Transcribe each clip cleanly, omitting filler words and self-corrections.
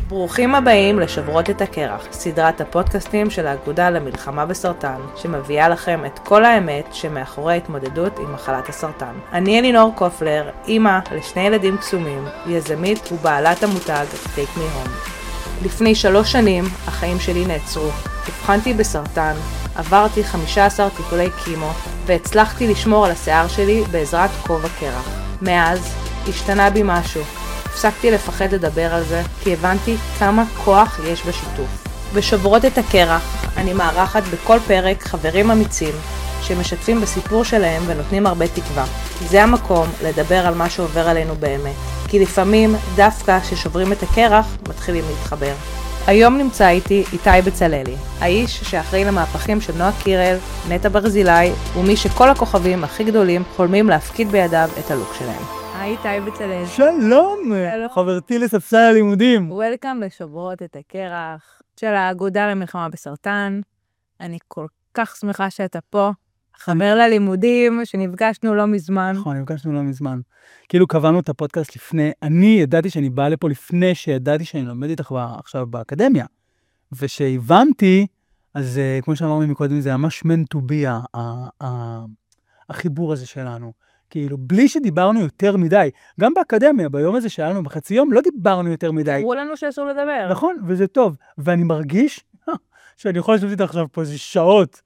ברוכים הבאים לשוברות את הקרח, סדרת הפודקאסטים של האגודה למלחמה בסרטן, שמביאה לכם את כל האמת שמאחורי ההתמודדות עם מחלת הסרטן. אני אלינור קופלר, אימא לשני ילדים קסומים, יזמית ובעלת המותג Take Me Home. לפני 3 שנים החיים שלי נעצרו, הבחנתי בסרטן, עברתי 15 טיפולי קימו והצלחתי לשמור על השיער שלי בעזרת כובע קרח. מאז השתנה בי משהו. הפסקתי לפחד לדבר על זה, כי הבנתי כמה כוח יש בשיתוף. בשוברות את הקרח, אני מארחת בכל פרק חברים אמיצים, שמשתפים בסיפור שלהם ונותנים הרבה תקווה. זה המקום לדבר על מה שעובר עלינו באמת, כי לפעמים דווקא כששוברים את הקרח, מתחילים להתחבר. היום נמצא איתי איתי בצללי, האיש שאחראי למהפכים של נועה קירל, נטע ברזילי, ומי שכל הכוכבים הכי גדולים חולמים להפקיד בידיו את הלוק שלהם. היי איתי בצלאל. שלום, חברתי לספסל הלימודים. וולקאם לשוברות את הקרח של האגודה למלחמה בסרטן. אני כל כך שמחה שאתה פה. חבר ללימודים שנפגשנו לא מזמן. נכון, נפגשנו לא מזמן. כאילו קבענו את הפודקאסט לפני, אני ידעתי שאני באה לפה לפני שידעתי שאני לומד איתך עכשיו באקדמיה. ושהבנתי, אז כמו שאמרנו מקודם, זה ממש meant to be החיבור הזה שלנו. כאילו, בלי שדיברנו יותר מדי, גם באקדמיה, ביום הזה שהיה לנו בחצי יום, לא דיברנו יותר מדי. אמרו לנו שאסור לדבר. נכון, וזה טוב. ואני מרגיש שאני יכול לשבת איתך עכשיו פה איזה שעות.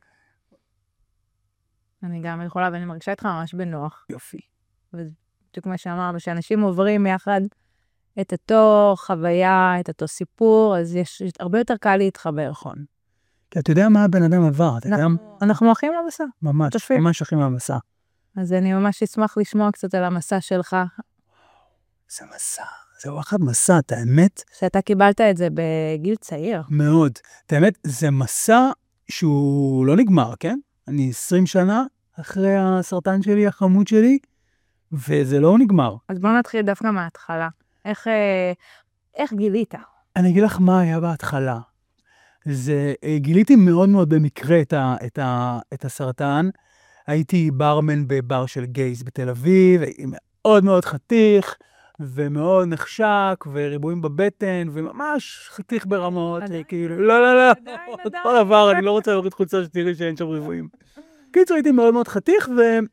אני גם יכולה, ואני מרגישה איתך ממש בנוח. יופי. וזה בדיוק מה שאמרנו, שאנשים עוברים יחד את אותו חוויה, את אותו סיפור, אז יש הרבה יותר קל להתחבר. נכון. כי אתה יודע מה הבן אדם עבר, אתה יודע? אנחנו אחים למסע. ממש, ממש אחים למסע. אז אני ממש אשמח לשמוע קצת על המסע שלך. זה מסע, זה וואחד מסע, את האמת. שאתה קיבלת את זה בגיל צעיר. מאוד. את האמת, זה מסע שהוא לא נגמר, כן? אני 20 שנה אחרי הסרטן שלי, החמוד שלי, וזה לא נגמר. אז בוא נתחיל דווקא מההתחלה. איך גילית? אני אגיד לך מה היה בהתחלה. גיליתי מאוד מאוד במקרה את הסרטן. הייתי ברמן בבר של גייז בתל אביב, הייתי מאוד מאוד חתיך, ומאוד נחשק, וריבועים בבטן, וממש חתיך ברמות, כאילו, לא, אותו דבר, אני לא רוצה להוריד חולצה שתראי שאין שם ריבועים. קיצור, הייתי מאוד מאוד חתיך,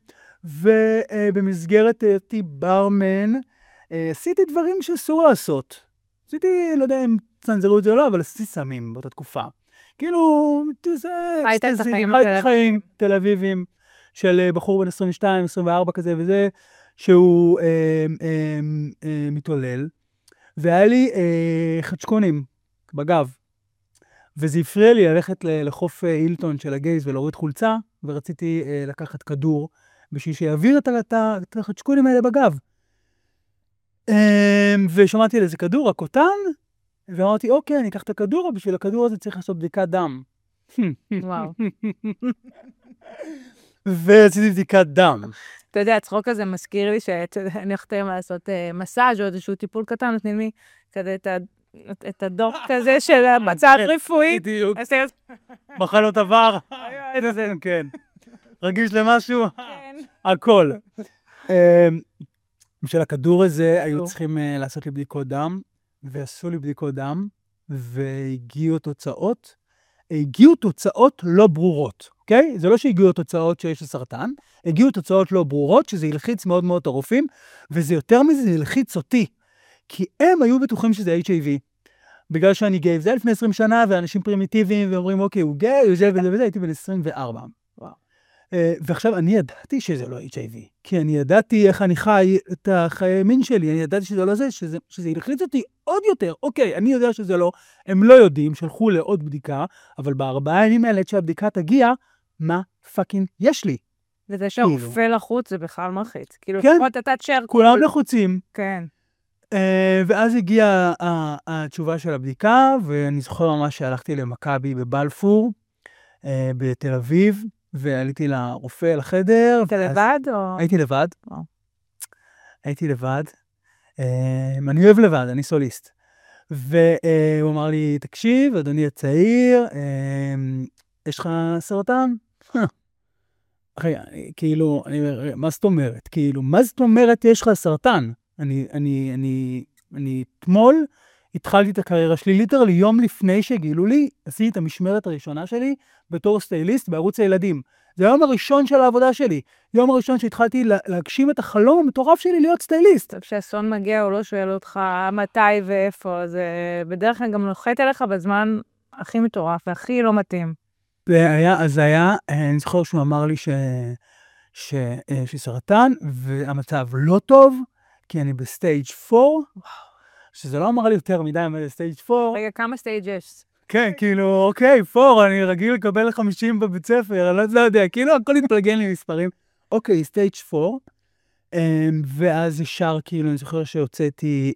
ובמסגרת הייתי ברמן, עשיתי דברים שאסור לעשות. עשיתי, לא יודע אם צנזרו את זה או לא, אבל עשיתי סמים באותה תקופה. כאילו, היית את החיים תל אביבים. של בחור בן 22, 24 כזה וזה, שהוא מתעולל, והיה לי חדשקונים בגב, וזה הפריע לי ללכת לחוף הילטון של הגייז ולהוריד חולצה, ורציתי לקחת כדור, בשביל שיעביר את החדשקונים האלה בגב. ושמעתי על איזה כדור, הקוטן, ואמרתי, אוקיי, אני אקח את הכדור, בשביל הכדור הזה צריך לעשות בדיקת דם. וואו. ועשיתי בדיקת דם. אתה יודע, הצחוק הזה מזכיר לי שאני הולכת לעשות מסאז' או איזשהו טיפול קטן, נותנים לי כזה את הדוח כזה של המצב רפואי. בדיוק. מחלות עבר. כן. רגיש למשהו? כן. הכל. בשביל הכדור הזה היו צריכים לעשות לי בדיקות דם, ועשו לי בדיקות דם, והגיעו תוצאות לא ברורות. אוקיי? זה לא שהגיעו תוצאות שיש לסרטן, הגיעו תוצאות לא ברורות, שזה ילחיץ מאוד מאוד את הרופאים, וזה יותר מזה, זה ילחיץ אותי. כי הם היו בטוחים שזה HIV. בגלל שאני גיי, זה לפני 20 שנה, ואנשים פרימיטיביים, ואומרים, אוקיי, הוא גיי, הוא זה וזה וזה, הייתי בן 24. וואו. ועכשיו, אני ידעתי שזה לא HIV, כי אני ידעתי איך אני חי את החיי מין שלי, אני ידעתי שזה לא זה, שזה ילחיץ אותי עוד יותר. אוקיי, אני יודע שזה לא, הם לא יודעים, שלחו לעוד בדיקה, אבל ב4 ימים האלה שהבדיקה תגיע, מה פאקינג יש לי? וזה שהרופא לחוץ זה בכלל מלחיץ. כאילו, כן, לפחות אתה תשאר. כולם לחוצים. כן. ואז הגיעה התשובה של הבדיקה, ואני זוכר ממש שהלכתי למכבי בבלפור, בתל אביב, ועליתי לרופא לחדר. היית לבד או? הייתי לבד. הייתי לבד. אני אוהב לבד, אני סוליסט. והוא אמר לי, תקשיב, אדוני הצעיר, יש לך סרטן? אחי, כאילו, מה זאת אומרת? כאילו, מה זאת אומרת יש לך סרטן? אני אתמול התחלתי את הקריירה שלי, ליטרלי יום לפני שגילו לי, עשיתי את המשמרת הראשונה שלי בתור סטייליסט בערוץ הילדים. זה היום הראשון של העבודה שלי. יום הראשון שהתחלתי להגשים את החלום המטורף שלי להיות סטייליסט. כשהאסון מגיע, הוא לא שואל אותך מתי ואיפה, זה בדרך כלל גם נוחת אליך בזמן הכי מטורף והכי לא מתאים. אז היה, אני זוכר שהוא אמר לי שסרטן, והמצב לא טוב, כי אני בסטייג' 4, שזה לא אמר לי יותר מדי, אבל בסטייג' 4. רגע, כמה סטייג' יש? כן, כאילו, אוקיי, 4, אני רגיל לקבל 50 בבית ספר, אני לא יודע, כאילו, הכל התפלגן לי מספרים. אוקיי, סטייג' 4, ואז ישר, כאילו, אני זוכר שהוצאתי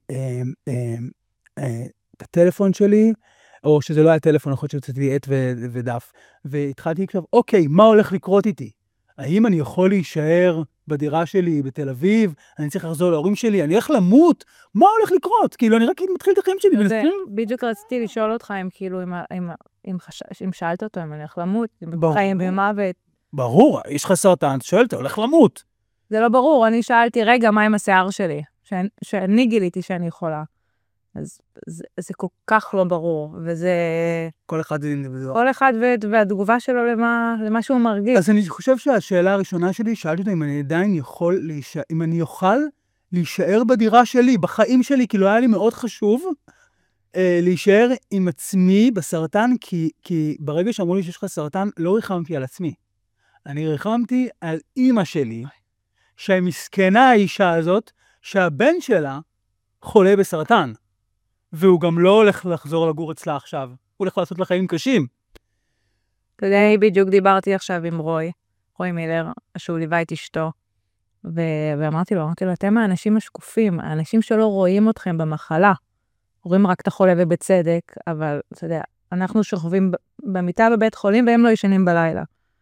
את הטלפון שלי, או שזה לא היה טלפון, יכול להיות שהוצאתי עט ודף, והתחלתי לקשב, אוקיי, מה הולך לקרות איתי? האם אני יכול להישאר בדירה שלי בתל אביב? אני צריך לחזור להורים שלי? אני הולך למות? מה הולך לקרות? כאילו, אני רק מתחיל את החיים שלי. בדיוק רציתי לשאול אותך אם כאילו, אם שאלת אותו, אם אני הולך למות, אם חיים במוות. ברור, יש לך סרטן, שואל, אתה הולך למות. זה לא ברור, אני שאלתי, רגע, מה עם השיער שלי? שאני גיליתי שאני יכולה. אז זה כל כך לא ברור, וזה... כל אחד זה אינדיבידואל. כל אחד והתגובה שלו למה שהוא מרגיש. אז אני חושב שהשאלה הראשונה שלי, שאלתי אותה אם אני עדיין יכול אם אני אוכל להישאר בדירה שלי, בחיים שלי, כאילו היה לי מאוד חשוב להישאר עם עצמי בסרטן, כי ברגע שאמרו לי שיש לך סרטן, לא ריחמתי על עצמי. אני ריחמתי על אמא שלי, שהמסכנה האישה הזאת, שהבן שלה חולה בסרטן. והוא גם לא הולך לחזור לגור אצלה עכשיו. הוא הולך לעשות לה חיים קשים. אתה יודע, בדיוק דיברתי עכשיו עם רוי מילר, שהוא ליווה את אשתו, ואמרתי לו, אתם האנשים השקופים, האנשים שלא רואים אתכם במחלה, רואים רק את החולה ובצדק, אבל אתה יודע, אנחנו שוכבים במיטה בבית חולים, והם לא ישנים בלילה.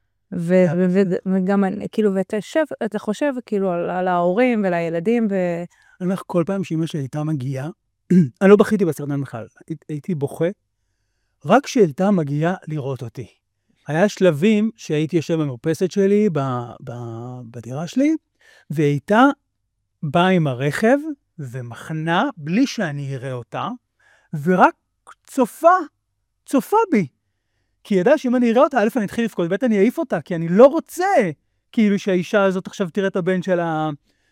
וגם, כאילו, ואתה חושב, כאילו, על ההורים ולילדים, אני אומר, כל פעם שאמא שלי הייתה מגיעה, אני לא בכיתי בסרטן בכלל, הייתי בוכה, רק כשהייתה מגיעה לראות אותי. היה שלבים שהייתי יושב במרפסת שלי, בדירה שלי, והייתה באה עם הרכב ומחנה, בלי שאני אראה אותה, ורק צופה בי. כי ידע שאם אני אראה אותה, אני אתחיל לפקוד, בית אני אעיף אותה, כי אני לא רוצה, כאילו שהאישה הזאת עכשיו תראה את הבן שלה,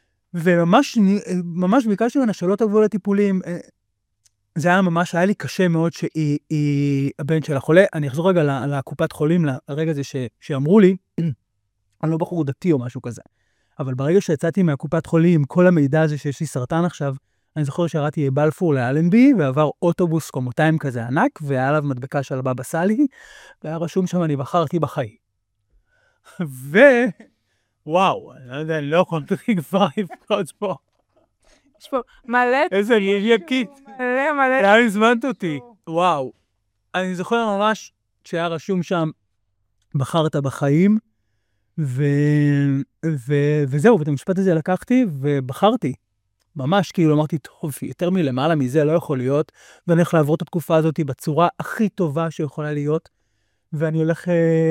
וממש ביקשתי ממנה שלא תבוא לטיפולים. זה היה ממש, היה לי קשה מאוד שהבן שלה חולה. אני אחזור רגע לקופת חולים, לרגע הזה שאמרו לי, אני לא בחור דתי או משהו כזה. אבל ברגע שיצאתי מהקופת חולים, כל המידע הזה שיש לי סרטן עכשיו, אני זוכר שהראתי בלפור לאלנבי, ועבר אוטובוס קומותיים כזה ענק, והיה עליו מדבקה של הבבא סאלי, והיה רשום שם, אני בחרתי בחיים. וואו, אני לא יודע, אני לא יכול כבר לפקוד פה. יש פה מלא... איזה יקית. מלא. לאן הזמנת אותי? וואו. אני זוכר ממש שהיה רשום שם, בחרת בחיים, וזהו, ואת המשפט הזה לקחתי ובחרתי. ממש כאילו אמרתי, טוב, יותר מלמעלה מזה לא יכול להיות, ואני הולך לעבור את התקופה הזאת בצורה הכי טובה שיכולה להיות, ואני הולך...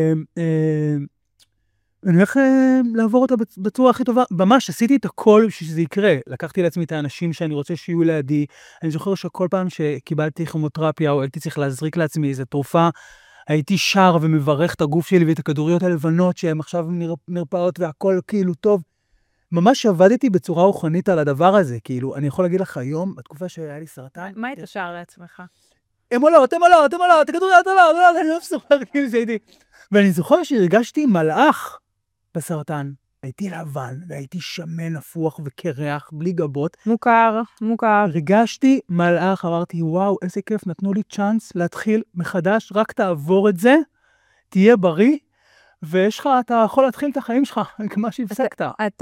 אני הולך לעבור אותה בצורה הכי טובה. ממש עשיתי את הכל שזה יקרה. לקחתי לעצמי את האנשים שאני רוצה שיהיו לידי. אני זוכר שכל פעם שקיבלתי כימותרפיה, או הייתי צריך להזריק לעצמי איזו תרופה, הייתי שר ומברך את הגוף שלי ואת הכדוריות הלבנות, שהן עכשיו מרפאות והכל כאילו טוב. ממש עבדתי בצורה רוחנית על הדבר הזה. כאילו, אני יכול להגיד לך היום, בתקופה שהיה לי סרטן... מה היית שר לעצמך? הם עולות, הכדוריות עולות, אני לא מסופר כאילו שהייתי... ואני זוכר שהרגשתי מלאך בסרטן. הייתי לבן, והייתי שמן, הפוך וקרח, בלי גבות. מוכר. הרגשתי מלאך, אמרתי, וואו, איזה כיף, נתנו לי צ'אנס להתחיל מחדש, רק תעבור את זה, תהיה בריא, ויש לך, אתה יכול להתחיל את החיים שלך, כמו שהפסקת. אתה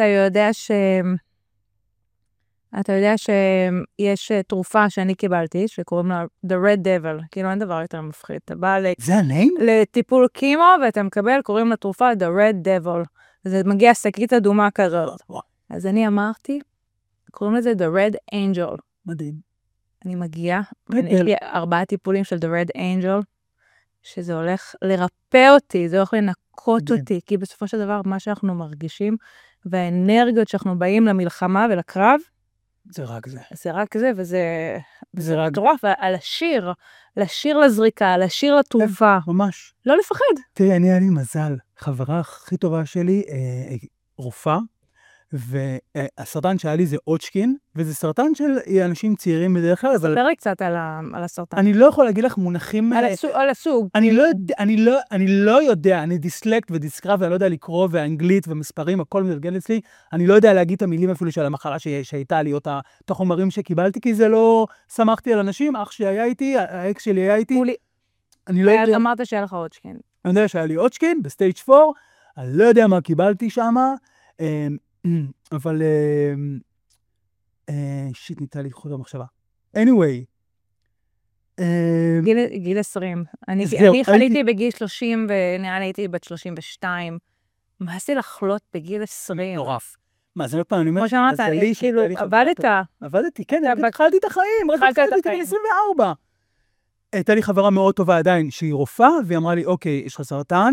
יודע שיש תרופה שאני קיבלתי, שקוראים לה The Red Devil, כאילו אין דבר יותר מפחיד. אתה בא זה הניים? לטיפול קימו, ואתה מקבל, קוראים לתרופה The Red Devil. זה מגיע שקית אדומה כזאת. אז אני אמרתי, קוראים לזה The Red Angel. מדהים. אני מגיעה, יש לי 4 טיפולים של The Red Angel, שזה הולך לרפא אותי, זה הולך לנקות אותי, כי בסופו של דבר, מה שאנחנו מרגישים, והאנרגיות שאנחנו באים למלחמה ולקרב, זה רק זה. זה רק זה, זה רק מטורף, על לשיר לזריקה, לשיר לתרופה. ממש. לא לפחד. תראי, היה לי מזל. חברה הכי טובה שלי, רופאה, והסרטן שהיה לי זה הודג'קין, וזה סרטן של אנשים צעירים בדרך כלל, אבל... ספר לי קצת על הסרטן. אני לא יכול להגיד לך מונחים... על הסוג. אני לא יודע, אני דיסלקט ודיסקרב, ואני לא יודע לקרוא, ואנגלית ומספרים, הכל מתגלגל אצלי. אני לא יודע להגיד את המילים אפילו של המחלה שהייתה לי, או את החומרים שקיבלתי, כי זה לא שמחתי על אנשים. אח שלי היה איתי, האקס שלי היה איתי. אני לא יודע... אמרת שהיה לך הודג'קין. אני יודע שהיה לי הודג'קין בסטייג' 4, אני לא יודע מה קיבלתי שם, אבל... שיט, ניתה לי חוט המחשבה. anyway. גיל 20. אני חליתי בגיל 30, ונראה לי הייתי בת 32. מה עשי לחלות בגיל 20? נורף. מה, זה לא פעם, אני אומר... כמו שאמרת, כאילו, עבדת. עבדתי, כן, התחלתי את החיים, רק התחלתי את 24. הייתה לי חברה מאוד טובה עדיין, שהיא רופאה, והיא אמרה לי, אוקיי, יש לך סרטן,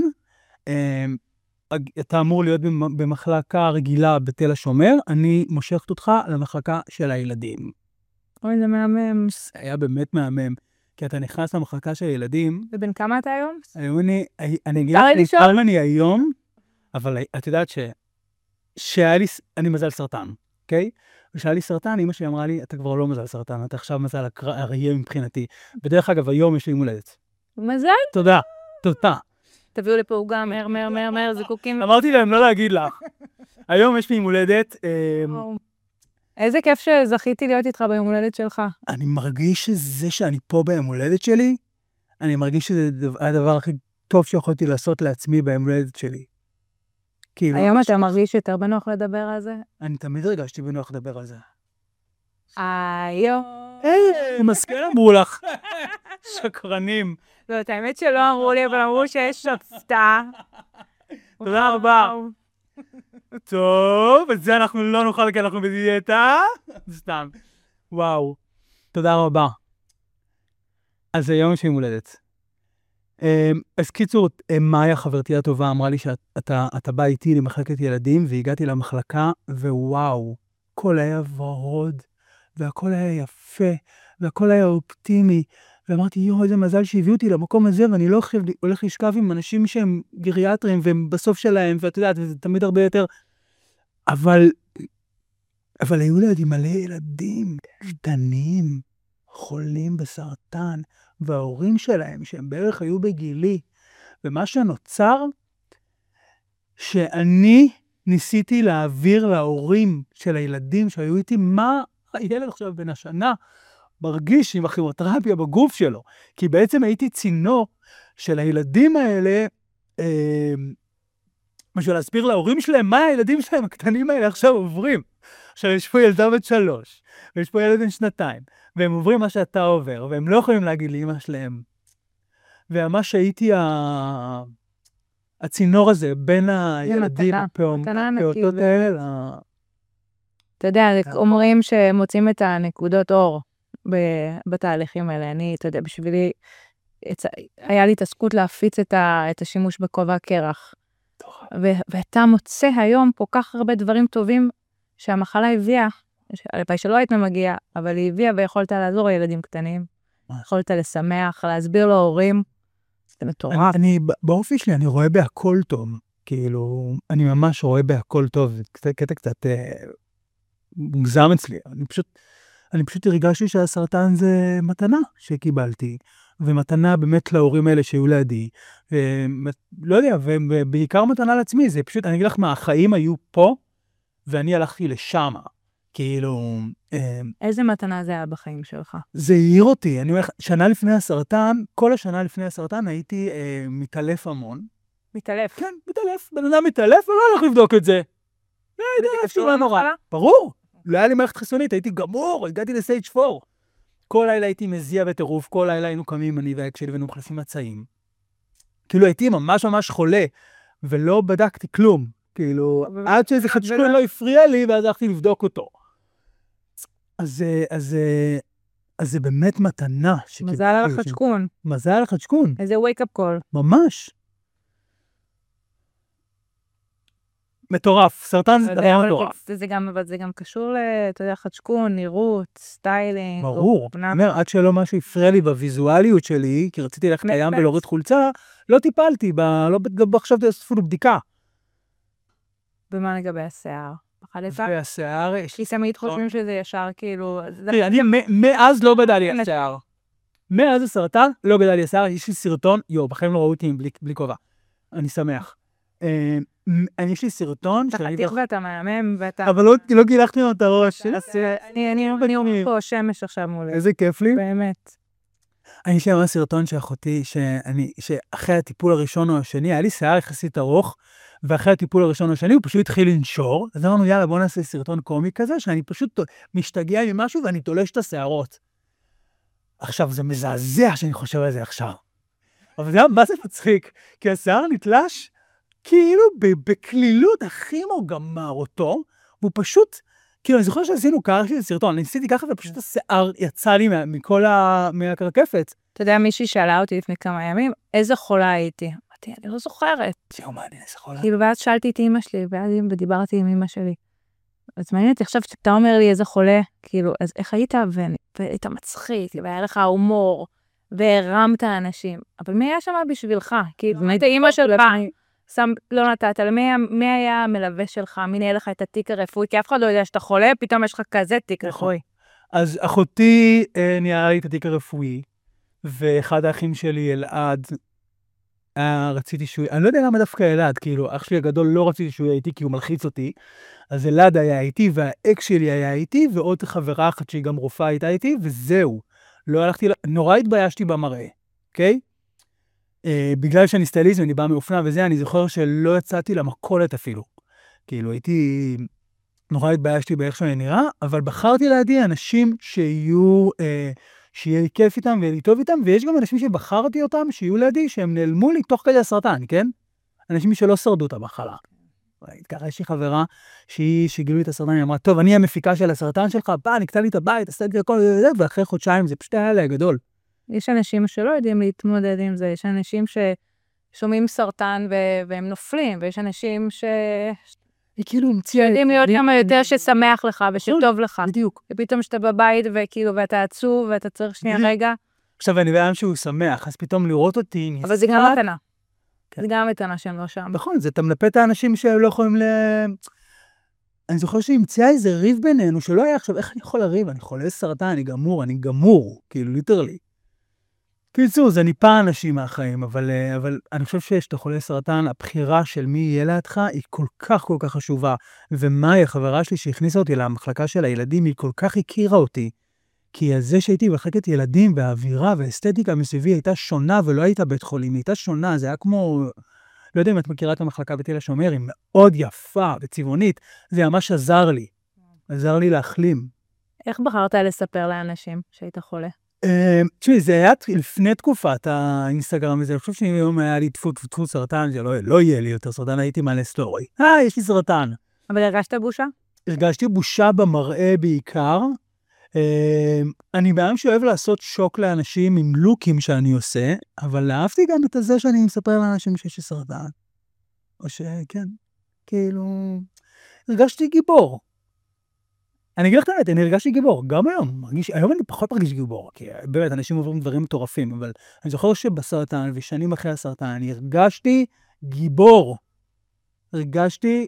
אתה אמור להיות במחלקה רגילה בתל השומר, אני מושכת אותך למחלקה של הילדים. אוי, זה מהמם. זה היה באמת מהמם, כי אתה נכנס למחלקה של הילדים. ובן כמה אתה היום? היום אני אגיד היום, אבל את יודעת שהיה לי, אני מזל סרטן, אוקיי? ושהיה לי סרטן, אמא שלי אמרה לי, אתה כבר לא מזל סרטן, אתה עכשיו מזל אריה מבחינתי. בדרך אגב, היום יש לי יום הולדת. מזל? תודה. תביאו לפה עוגה, מהר, זיקוקים. אמרתי להם לא להגיד לך. היום יש לי יום הולדת. איזה כיף שזכיתי להיות איתך ביום הולדת שלך. אני מרגיש שזה שאני פה ביום הולדת שלי, אני מרגיש שזה הדבר הכי טוב שיכולתי לעשות לעצמי ביום הולדת שלי. היום אתה מרגיש יותר בנוח לדבר על זה? אני תמיד הרגשתי בנוח לדבר על זה. היום... מסכן אמרו לך. שקרנים. לא, את האמת שלא אמרו לי, אבל אמרו שיש הפתעה. תודה רבה. טוב, את זה אנחנו לא נוכל, כי אנחנו בדיאטה. סתם. וואו. תודה רבה. אז היום יש לי מולדת. אז קיצור, מאיה, חברתי הטובה, אמרה לי שאתה בא איתי למחלקת ילדים, והגעתי למחלקה, ווואו, הכל היה ורוד, והכל היה יפה, והכל היה אופטימי, ואמרתי, איזה מזל שהביאו אותי למקום הזה, ואני לא הולך לשכב עם אנשים שהם גריאטרים, והם בסוף שלהם, ואת יודעת, וזה תמיד הרבה יותר, אבל היו לידי מלא ילדים קטנים, חולים בסרטן, וההורים שלהם, שהם בערך היו בגילי, ומה שנוצר, שאני ניסיתי להעביר להורים של הילדים שהיו איתי, מה הילד עכשיו בן השנה מרגיש עם הכימותרפיה בגוף שלו, כי בעצם הייתי צינור של הילדים האלה, בשביל להסביר להורים שלהם, מה הילדים שלהם הקטנים האלה עכשיו עוברים. עכשיו יש פה ילדה בת 3, ויש פה ילד בן 2, והם עוברים מה שאתה עובר, והם לא יכולים להגיד לאמא שלהם. וממש הייתי הצינור הזה בין הילדים, הפעוטות האלה. אתה יודע, אומרים שמוצאים את הנקודות אור בתהליכים האלה. אתה יודע, בשבילי, היה לי התעסקות להפיץ את השימוש בכובע קרח. ואתה מוצא היום כל כך הרבה דברים טובים שהמחלה הביאה, הלוואי שלא היית מגיע, אבל היא הביאה ויכולת לעזור לילדים קטנים. יכולת לשמח, להסביר להורים. זה מטורף. באופי שלי אני רואה בהכל טוב. כאילו, אני ממש רואה בהכל טוב. זה קטע קצת מוגזם אצלי. אני פשוט הרגשתי שהסרטן זה מתנה שקיבלתי. ומתנה באמת להורים האלה שהיו לידי. לא יודע, ובעיקר מתנה לעצמי. זה פשוט, אני אגיד לך מה, החיים היו פה, ואני הלכתי לשם. כאילו... איזה מתנה זה היה בחיים שלך? זה העיר אותי. אני אומר, שנה לפני הסרטן, כל השנה לפני הסרטן הייתי מתעלף המון. מתעלף? כן, מתעלף. בן אדם מתעלף, ולא הולך לבדוק את זה. לא יודע, אפילו לא נורא. ברור. לא היה לי מערכת חיסונית, הייתי גמור, הגעתי לסטייג' 4. כל לילה הייתי מזיע בטירוף, כל לילה היינו קמים, אני והאקס שלי, והיינו מחלפים מצעים. כאילו הייתי ממש ממש חולה, ולא בדקתי כלום. כאילו, עד שאיזה חדשקון לא הפריע לי, ואז הלכתי לבדוק אותו. אז זה באמת מתנה. מזל על החדשקון. מזל על החדשקון. איזה wake up call. ממש. מטורף, סרטן זה דבר מטורף. זה גם קשור אתה יודע, חדשקון, נראות, סטיילינג. ברור. אומר, עד שלא משהו הפריע לי בוויזואליות שלי, כי רציתי ללכת לים ולהוריד חולצה, לא טיפלתי, לא חשבתי אפילו בדיקה. ומה לגבי השיער? והשיער... כי תמיד חושבים שזה ישר כאילו... אני מאז לא גדל לי השיער. מאז הסרטן לא גדל לי השיער, יש לי סרטון, בחיים לא ראו אותי בלי כובע. אני שמח. יש לי סרטון... אתה חתיך ואתה מהמם ואתה... אבל לא גילחתי לו את הראש. אני אומר פה שמש עכשיו מולי. איזה כיף לי. באמת. אני שמע סרטון שאחותי, שאחרי הטיפול הראשון או השני, היה לי שיער יחסית ארוך, ואחרי הטיפול הראשון או השני הוא פשוט התחיל לנשור, אז אמרנו, יאללה, בוא נעשה סרטון קומי כזה, שאני פשוט משתגע ממשהו ואני תולש את השערות. עכשיו, זה מזעזע שאני חושב על זה עכשיו. אבל זה מה זה מצחיק? כי השיער נתלש כאילו בקלילות הכי גמר אותו, והוא פשוט, כאילו, אני זוכר שעשינו קרח של סרטון, אני ניסיתי ככה ופשוט השיער יצא לי מהקרקפת. אתה יודע, מישהי שאלה אותי לפני כמה ימים, איזה חולה הייתי? אמרתי, אני לא זוכרת. יאו, מעניין, איזה חולה. כאילו, ואז שאלתי את אמא שלי, ודיברתי עם אמא שלי. אז מעניין אותי, עכשיו שאתה אומר לי איזה חולה, כאילו, אז איך היית? והיית מצחיק, והיה לך הומור, והרמת אנשים. אבל מי היה שם בשבילך? כאילו, היית אמא שלך, לא נתת, על מי היה המלווה שלך? מי נהיה לך את התיק הרפואי? כי אף אחד לא יודע שאתה חולה, פתאום יש לך כזה תיק רפואי. אז אחותי נהיה לי את התיק הרפואי, ואחד האחים שלי, אלעד, רציתי שהוא... אני לא יודע למה דווקא אלעד, כאילו, אח שלי הגדול לא רציתי שהוא יהיה איתי, כי הוא מלחיץ אותי. אז אלעד היה איתי, והאקס שלי היה איתי, ועוד חברה אחת שהיא גם רופאה הייתה איתי, וזהו. לא הלכתי... נורא התביישתי במראה, אוקיי? בגלל שאני סטייליסט ואני בא מאופנה וזה, אני זוכר שלא יצאתי למכולת אפילו. כאילו, הייתי... נורא התביישתי באיך שאני נראה, אבל בחרתי לידי אנשים שיהיה לי כיף איתם ויהיה לי טוב איתם, ויש גם אנשים שבחרתי אותם, שיהיו לידי, שהם נעלמו לי תוך כדי הסרטן, כן? אנשים שלא שרדו את המחלה. ככה יש לי חברה שגילו לי את הסרטן, היא אמרה, טוב, אני המפיקה של הסרטן שלך, נקטע לי את הבית, עשיתי לי הכל, ואחרי חודשיים זה פשוט היה לי הגדול. יש אנשים שלא יודעים להתמודד עם זה, יש אנשים ששומעים סרטן והם נופלים, ויש אנשים כאילו יודעים להיות כמה יותר ששמח לך ושטוב לך. בדיוק. ופתאום שאתה בבית וכאילו, ואתה עצוב ואתה צריך שנייה רגע. עכשיו אני בעם שהוא שמח, אז פתאום לראות אותי... אבל זה גם מתנה. זה גם מתנה שהם לא שם. נכון, זה אתה מלפה את האנשים שלא יכולים אני זוכר שהמציאה איזה ריב בינינו, שלא היה עכשיו, איך אני יכול לריב? אני חולה סרטן, אני גמור, כאילו ליטרלי. קיצור, זה ניפה אנשים מהחיים, אבל אני חושב שאתה חולה סרטן, הבחירה של מי יהיה לידך היא כל כך חשובה. ומאי, החברה שלי שהכניסה אותי למחלקה של הילדים, היא כל כך הכירה אותי. כי זה שהייתי במחלקת ילדים, והאווירה והאסתטיקה מסביבי הייתה שונה, ולא הייתה בית חולים, היא הייתה שונה, זה היה כמו... לא יודע אם את מכירה את המחלקה בתל השומר, היא מאוד יפה וצבעונית, זה ממש עזר לי להחלים. איך בחרת לספר לאנשים שהיית חולה? תשמעי, זה היה לפני תקופת האינסטגרם הזה, אני חושב שהיום היה לי תפות סרטן, זה לא יהיה לי יותר סרטן, הייתי מעלה סטורי. יש לי סרטן. אבל הרגשת בושה? הרגשתי בושה במראה בעיקר. אני בעם שאוהב לעשות שוק לאנשים עם לוקים שאני עושה, אבל אהבתי גם את זה שאני מספר לאנשים שיש לי סרטן. או שכן, כאילו, הרגשתי גיבור. אני אגיד לך את האמת, אני הרגשתי גיבור, גם היום אני פחות מרגיש גיבור, כי באמת אנשים עוברים דברים מטורפים, אבל אני זוכר שבסרטן ושנים אחרי הסרטן, אני הרגשתי גיבור. הרגשתי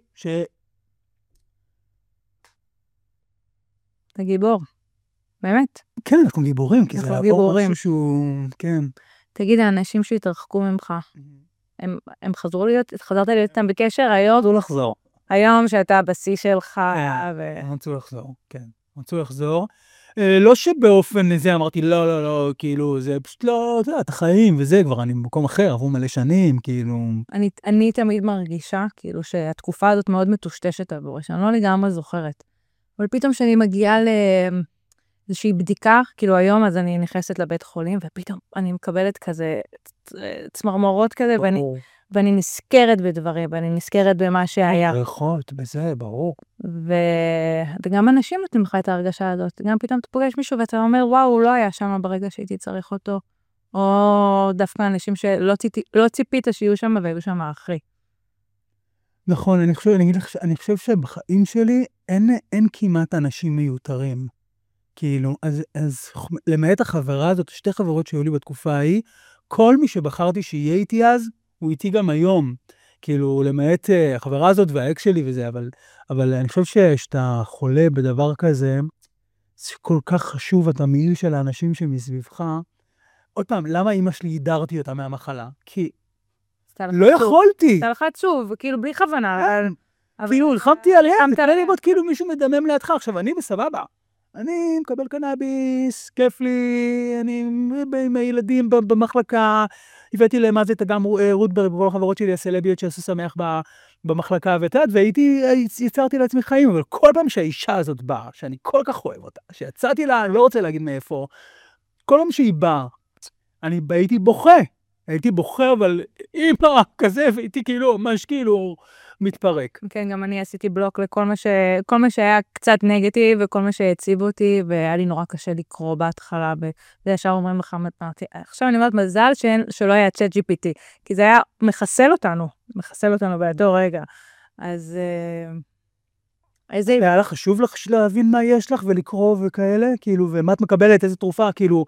אתה גיבור, באמת. כן, אנחנו גיבורים, כי זה לעבור משהו שהוא, כן. תגיד, האנשים שהתרחקו ממך, הם חזרת להיות איתם בקשר היום? רצו לחזור. היום שאתה בשיא שלך. רצו לחזור, כן. רצו לחזור. לא שבאופן זה אמרתי, לא, כאילו, זה פשוט לא, אתה יודע, את החיים וזה, כבר אני במקום אחר, עברו מלא שנים, כאילו... אני תמיד מרגישה, כאילו, שהתקופה הזאת מאוד מטושטשת עבורי, שאני לא לגמרי זוכרת. אבל פתאום שאני מגיעה לאיזושהי בדיקה, כאילו היום אז אני נכנסת לבית חולים, ופתאום אני מקבלת כזה צמרמורות כזה, ואני נזכרת בדברים, ואני נזכרת במה שהיה. ריחות, בזה, ברור. וגם אנשים נותנים לך את ההרגשה הזאת. גם פתאום אתה פוגש מישהו ואתה אומר, וואו, הוא לא היה שם ברגע שהייתי צריך אותו. או דווקא אנשים שלא ציפית שיהיו שם והיו שם אחרי. נכון, אני חושב שבחיים שלי אין כמעט אנשים מיותרים. כאילו, אז למעט החברה הזאת, שתי חברות שהיו לי בתקופה ההיא, כל מי שבחרתי שיהיה איתי אז, הוא איתי גם היום. כאילו, למעט החברה הזאת והאקס שלי וזה, אבל אני חושב שאתה חולה בדבר כזה, זה כל כך חשוב, התמהיל של האנשים שמסביבך. עוד פעם, למה אמא שלי הידרתי אותה מהמחלה? כי לא יכולתי. אתה לך עצוב, כאילו בלי כוונה. כאילו, הלחמתי עליה, זה כאלה לראות כאילו מישהו מדמם לידך. עכשיו, אני בסבבה. אני מקבל קנאביס, כיף לי, אני עם הילדים במחלקה, הבאתי להם אז את גם רוטברג וכל החברות שלי, הסלביות שעשו שמח במחלקה ותת, יצרתי לעצמי חיים, אבל כל פעם שהאישה הזאת באה, שאני כל כך אוהב אותה, שיצאתי לה, אני לא רוצה להגיד מאיפה, כל פעם שהיא באה, אני הייתי בוכה, אבל אימא כזה, והייתי כאילו, ממש כאילו, מתפרק. כן, גם אני עשיתי בלוק לכל מה שהיה קצת נגטיב, וכל מה שהציב אותי, והיה לי נורא קשה לקרוא בהתחלה, וישר אומרים לך, עכשיו אני אומרת, מזל שלא היה צ'אט GPT, כי זה היה מחסל אותנו באותו רגע. אז איזה... היה לך חשוב לך להבין מה יש לך ולקרוא וכאלה, כאילו, ומה את מקבלת, איזה תרופה, כאילו...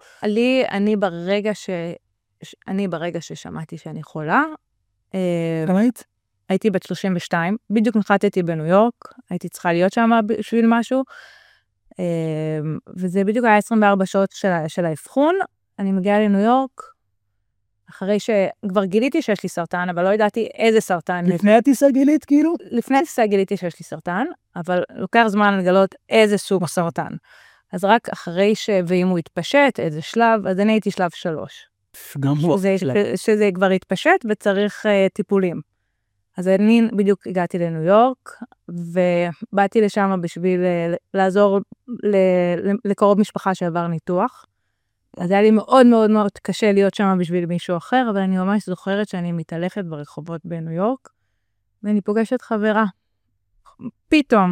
אני ברגע ששמעתי שאני חולה, כמה היית? הייתי בת 32, בדיוק נחתתי בניו יורק, הייתי צריכה להיות שם בשביל משהו, וזה בדיוק היה 24 שעות של האבחון, אני מגיעה לניו יורק, אחרי שכבר גיליתי שיש לי סרטן, אבל לא ידעתי איזה סרטן. לפני הטיסה גילית, כאילו? לפני הטיסה גיליתי שיש לי סרטן, אבל לוקח זמן לגלות איזה סוג סרטן. אז רק אחרי ואם הוא התפשט, איזה שלב, אז אני הייתי שלב 3. גם הוא. שזה כבר התפשט וצריך טיפולים. אז אני בדיוק הגעתי לניו יורק, ובאתי לשם בשביל לעזור לקרוב משפחה שעבר ניתוח. אז היה לי מאוד מאוד מאוד קשה להיות שם בשביל מישהו אחר, אבל אני ממש זוכרת שאני מתהלכת ברחובות בניו יורק, ואני פוגשת חברה, פתאום,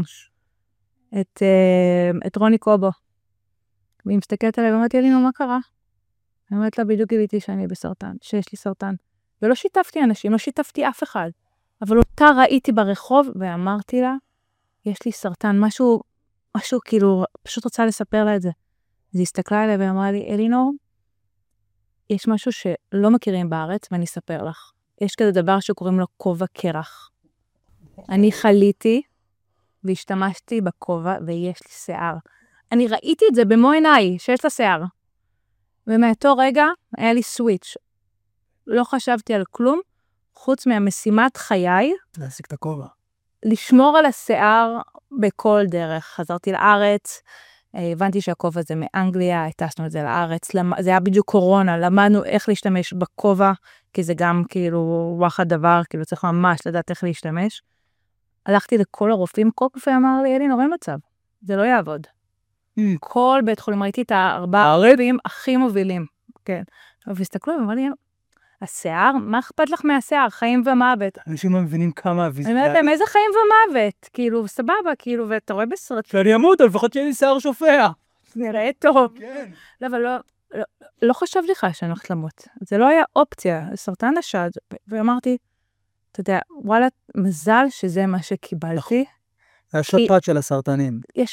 את רוני קובו. והיא מסתכלת עליי ואמרתי, אלינו, מה קרה? אני אומרת לה, בדיוק גיליתי שאני בסרטן, שיש לי סרטן. ולא שיתפתי אנשים, לא שיתפתי אף אחד. אבל אותה ראיתי ברחוב, ואמרתי לה, יש לי סרטן, משהו כאילו, פשוט רוצה לספר לה את זה. אז היא הסתכלה עליה ואמרה לי, אלינור, יש משהו שלא מכירים בארץ, ואני אספר לך. יש כזה דבר שקוראים לו כובע קרח. אני חליתי, והשתמשתי בכובע, ויש לי שיער. אני ראיתי את זה במו עיניי, שיש לה שיער. ומאותו רגע היה לי סוויץ'. לא חשבתי על כלום, חוץ מהמשימת חיי. להשיג את הכובע. לשמור על השיער בכל דרך. חזרתי לארץ, הבנתי שהכובע הזה מאנגליה, הטסנו את זה לארץ, זה היה בדיוק קורונה, למדנו איך להשתמש בכובע, כי זה גם כאילו וואחד דבר, כאילו צריך ממש לדעת איך להשתמש. הלכתי לכל הרופאים, כל רופא אמר לי, אלינור, אין מצב, זה לא יעבוד. כל בית חולים, ראיתי את 4 רופאים הכי מובילים. כן. והסתכלו, ואמר לי, השיער, מה אכפת לך מהשיער? חיים ומוות. אנשים לא מבינים כמה... אני אומרת להם, איזה חיים ומוות? כאילו, סבבה, כאילו, ואתה רואה בסרט... שאני אמות, לפחות שיהיה לי שיער שופע. נראה טוב. כן. לא, אבל לא חשבתי לך שאני הולכת למות. זה לא היה אופציה, סרטן השד. ואמרתי, אתה יודע, וואלה, מזל שזה מה שקיבלתי. זה השפעת של הסרטנים. יש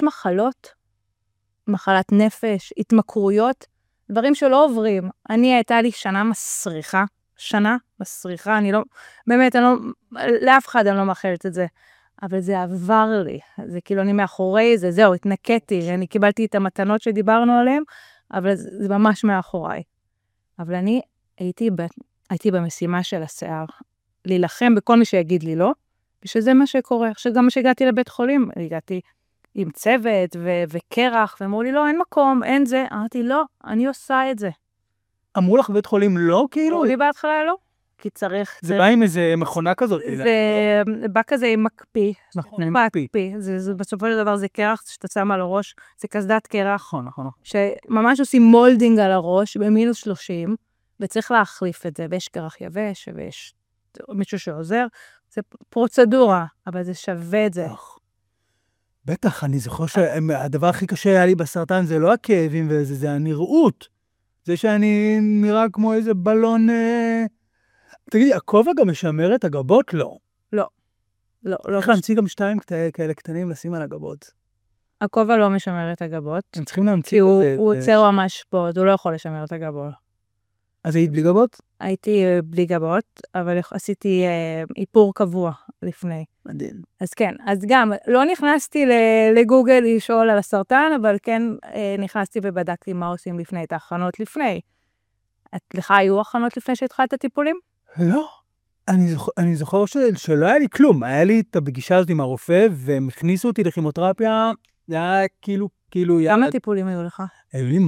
מחלת נפש, התמכרויות, דברים שלא עוברים. הייתה לי שנה מסריחה, אני לא, באמת, לאף אחד אני לא מאחלת את זה, אבל זה עבר לי, זה כאילו אני מאחורי זה, זהו, התנקתי, אני קיבלתי את המתנות שדיברנו עליהן, אבל זה ממש מאחוריי. אבל אני הייתי במשימה של השיער, להילחם בכל מי שיגיד לי לא, ושזה מה שקורה. עכשיו גם כשהגעתי לבית חולים, הגעתי עם צוות וקרח, ואמרו לי, לא, אין מקום, אין זה. אמרתי, לא, אני עושה את זה. אמרו לך בית חולים לא, כאילו? אמרו לי בהתחלה לא, כי צריך... זה בא עם איזה מכונה כזאת. זה בא כזה עם מקפיא. נכון, מקפיא. בסופו של דבר זה קרח שאתה שם על הראש, זה קסדת קרח. נכון. שממש עושים מולדינג על הראש, במינוס 30, וצריך להחליף את זה, ויש קרח יבש, ויש מישהו שעוזר. זה פרוצדורה, אבל זה שווה את זה. בטח, אני זוכר שהדבר הכי קשה היה לי בסרטן, זה לא הכאבים וזה, זה הנראות. זה שאני נראה כמו איזה בלון... תגידי, הכובע גם משמר את הגבות? לא. לא. לא איך להמציא גם 2 כאלה קטנים לשים על הגבות? הכובע לא משמר את הגבות, הם צריכים להמציא כי הוא כזה, עוצר ממש פה, אז הוא לא יכול לשמר את הגבות. אז היית בלי גבות? הייתי בלי גבות, אבל עשיתי איפור קבוע לפני. מדהים. אז כן, אז גם לא נכנסתי לגוגל לשאול על הסרטן, אבל כן נכנסתי ובדקתי מה עושים לפני, את ההכנות לפני. לך היו הכנות לפני שהתחלת טיפולים? לא. אני זוכר שלא היה לי כלום. היה לי את הפגישה הזאת עם הרופא, והם הכניסו אותי לכימותרפיה, זה היה כאילו... כמה טיפולים היו לך? היו לי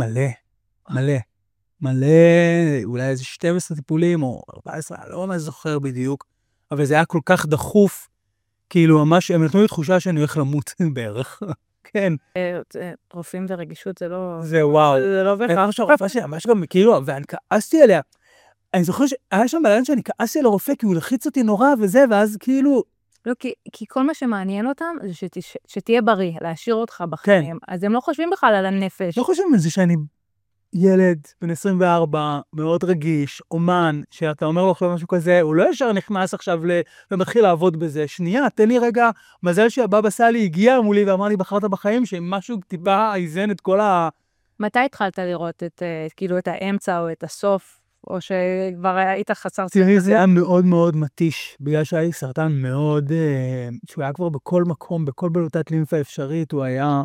מלא, אולי איזה 12 טיפולים, או 14, אני לא ממש זוכר בדיוק, אבל זה היה כל כך דחוף, כאילו ממש, הם נתנו לי תחושה שאני הולך למות בערך. כן. רופאים ורגישות זה לא... זה וואו. זה לא בכך. הרופאה שלי ממש גם, כאילו, ואני כעסתי עליה. אני זוכר שהיה שם בלילה שאני כעסתי על הרופא, כי הוא לחיץ אותי נורא וזה, ואז כאילו... לא, כי כל מה שמעניין אותם זה שתהיה בריא, להשאיר אותך בחיים. אז הם לא חושבים בכלל על הנפש. לא חושבים על זה שאני ילד בן 24, מאוד רגיש, אומן, שאתה אומר לו עכשיו משהו כזה, הוא לא ישר נכנס עכשיו ומתחיל לעבוד בזה. שנייה, תן לי רגע, מזל שהבבא סאלי הגיע מולי ואמר לי, בחרת בחיים, שמשהו טיפה איזן את כל ה... מתי התחלת לראות כאילו את האמצע או את הסוף, או שכבר היית חסר... תראי, זה היה מאוד מאוד מתיש, בגלל שהיה לי סרטן מאוד, שהוא היה כבר בכל מקום, בכל בלוטת לימפה אפשרית, הוא היה...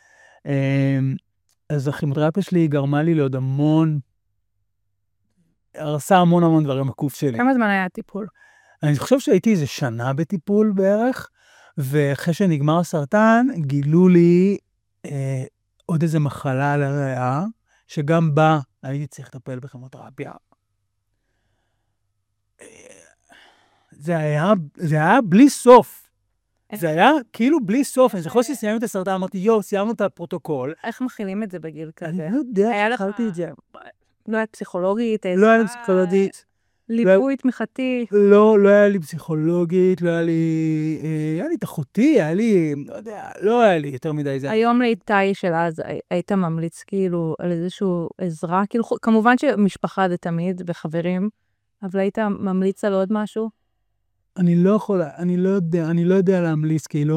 אז הכימותרפיה שלי גרמה לי לעוד המון, הרסה המון דברים בקוף שלי. כמה זמן היה הטיפול? אני חושב שהייתי איזה שנה בטיפול בערך, ואחרי שנגמר הסרטן, גילו לי עוד איזה מחלה על הריאה, שגם בה הייתי צריך לטפל בכימותרפיה. זה היה בלי סוף. זה היה כאילו בלי סוף. אני זוכר שסיימנו את הסרטן, אמרתי, סיימנו את הפרוטוקול. איך מכילים את זה בגיל כזה? אני לא יודע, התחלתי את זה. לא היה פסיכולוגית? לא היה לי פסיכולוגית. ליווי תמיכתי? לא היה לי פסיכולוגית, לא היה לי... היה לי את אחותי, היה לי... לא יודע, לא היה לי יותר מדי זה. היום לאיתי של אז היית ממליץ כאילו על איזשהו עזרה? כאילו, כמובן שמשפחה זה תמיד וחברים, אבל היית ממליץ על עוד משהו? אני לא יכולה, אני לא יודע להמליץ, כי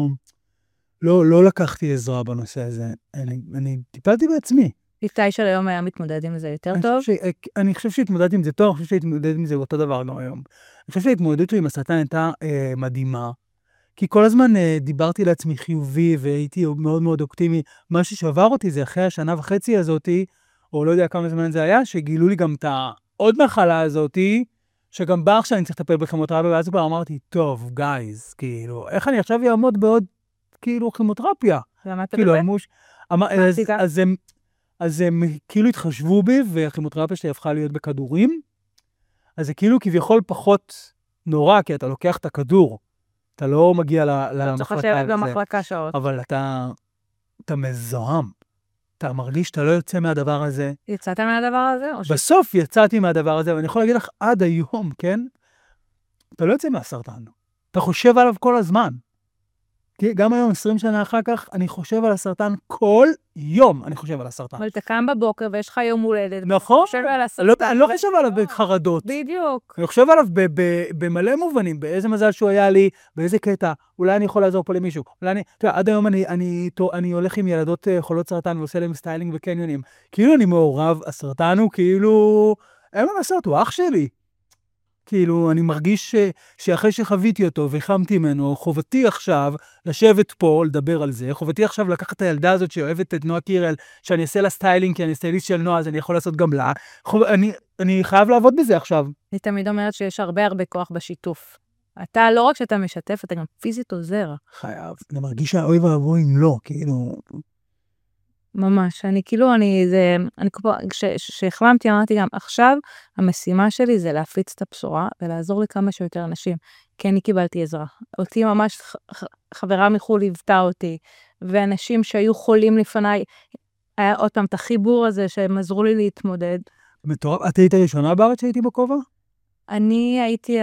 לא לקחתי עזרה בנושא הזה. אני טיפלתי בעצמי. איתי של היום היה מתמודד עם זה יותר טוב? אני חושב שהתמודדתי עם זה טוב, אני חושב שהתמודדתי עם זה אותו דבר גם היום. אני חושב שההתמודדות שלי עם הסרטן הייתה מדהימה, כי כל הזמן דיברתי לעצמי חיובי, והייתי מאוד מאוד אופטימי. מה ששבר אותי זה אחרי השנה וחצי הזאתי, או לא יודע כמה זמן זה היה, שגילו לי גם את העוד מחלה הזאתי, שגם בא עכשיו אני צריך לטפל בכימותרפיה, ואז כבר אמרתי, טוב, גייז, כאילו, איך אני עכשיו אעמוד בעוד, כאילו, כימותרפיה? למה אתה כאילו, בזה? אז הם כאילו התחשבו בי, והכימותרפיה שלי הפכה להיות בכדורים, אז זה כאילו כביכול פחות נורא, כי אתה לוקח את הכדור, אתה לא מגיע למחלקה. צריך לשבת במחלקה שעות. אבל אתה מזוהם. אתה מרגיש שאתה לא יוצא מהדבר הזה. יצאת מהדבר הזה? בסוף יצאתי מהדבר הזה, ואני יכול להגיד לך עד היום, כן? אתה לא יוצא מהסרטן. אתה חושב עליו כל הזמן. כי גם היום, 20 שנה אחר כך, אני חושב על הסרטן כל יום. אני חושב על הסרטן. אבל אתה קם בבוקר ויש לך יום הולדת. נכון. אני לא חושב עליו בחרדות. בחרדות. בדיוק. אני חושב עליו במלא מובנים, באיזה מזל שהוא היה לי, באיזה קטע, אולי אני יכול לעזור פה למישהו. עד היום אני הולך עם ילדות חולות סרטן ועושה להם סטיילינג וקניונים. כאילו אני מעורב, הסרטן הוא כאילו, אין מה לעשות, הוא אח שלי. כאילו, אני מרגיש שאחרי שחוויתי אותו והחמתי ממנו, חובתי עכשיו לשבת פה, לדבר על זה, חובתי עכשיו לקחת את הילדה הזאת שאוהבת את נועה קירל, שאני אעשה לה סטיילינג, כי אני סטייליסט של נועה, אז אני יכול לעשות גם לה. אני חייב לעבוד בזה עכשיו. אני תמיד אומרת שיש הרבה כוח בשיתוף. אתה, לא רק שאתה משתף, אתה גם פיזית עוזר. חייב. אני מרגיש שהאוי ואבוי אם לא, כאילו... ממש, כשהחלמתי אמרתי גם, עכשיו המשימה שלי זה להפיץ את הבשורה ולעזור לכמה שיותר אנשים, כי אני קיבלתי עזרה. אותי ממש חברה מחול ליוותה אותי, ואנשים שהיו חולים לפניי, היה עוד פעם את החיבור הזה שהם עזרו לי להתמודד. מטורף, את היית הראשונה בארץ שהייתי בכובע? אני הייתי,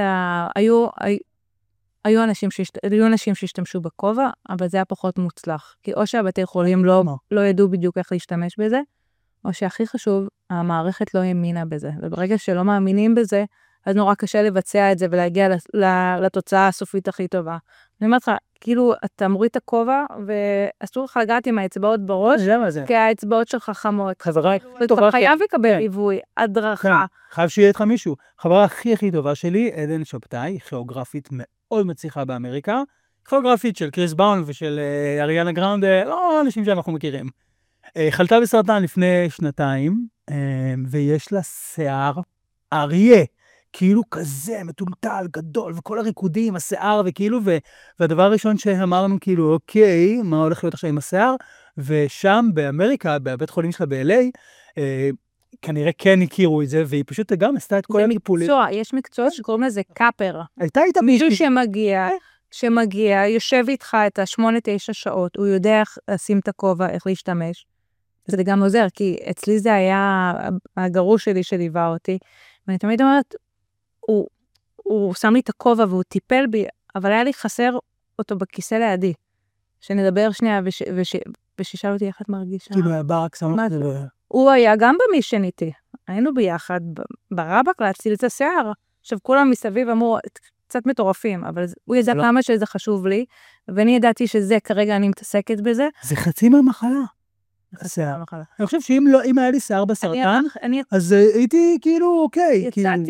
היו אנשים שהשתמשו בכובע, אבל זה היה פחות מוצלח. כי או שהבתי חולים לא ידעו בדיוק איך להשתמש בזה, או שהכי חשוב, המערכת לא האמינה בזה. וברגע שלא מאמינים בזה, אז נורא קשה לבצע את זה ולהגיע לתוצאה הסופית הכי טובה. אני אומרת לך, כאילו, אתה מוריד את הכובע, ואסור לך לגעת עם האצבעות בראש, כי האצבעות שלך חמות. חברה אתה חייב לקבל ליווי, הדרכה. חייב שיהיה איתך מישהו. חברה הכי טובה שלי, עדן שבתאי, כיאוגרפית מאוד מצליחה באמריקה, כיאוגרפית של קריס באון ושל אריאנה גראונדה, לא אנשים שאנחנו מכירים. חלתה בסרטן לפני 2 ויש לה שיער אריה, כאילו כזה מטולטל, גדול, וכל הריקודים, השיער, וכאילו, והדבר הראשון שאמרנו, כאילו, אוקיי, מה הולך להיות עכשיו עם השיער? ושם באמריקה, בבית חולים שלה ב-LA, כנראה כן הכירו את זה, והיא פשוט גם עשתה את כל הטיפולים. זה מקצוע, יש מקצוע שקוראים לזה קאפר. הייתה איתה מישהו שמגיע, יושב איתך את 8-9 שעות, הוא יודע איך לשים את הכובע, איך להשתמש. זה גם עוזר, כי אצלי זה היה הגרוש שלי שליווה אותי, ואני תמיד אומרת, הוא שם לי את הכובע והוא טיפל בי, אבל היה לי חסר אותו בכיסא לידי. שנדבר שנייה ושישאל אותי איך את מרגישה. כאילו היה ברק, הוא היה גם במישן איתי. היינו ביחד ברבק להציל את השיער. עכשיו כולם מסביב אמרו, קצת מטורפים, אבל הוא ידע כמה שזה חשוב לי, ואני ידעתי שזה כרגע אני מתעסקת בזה. זה חצי מהמחלה. אני חושב שאם היה לי שיער בסרטן, אז הייתי כאילו אוקיי.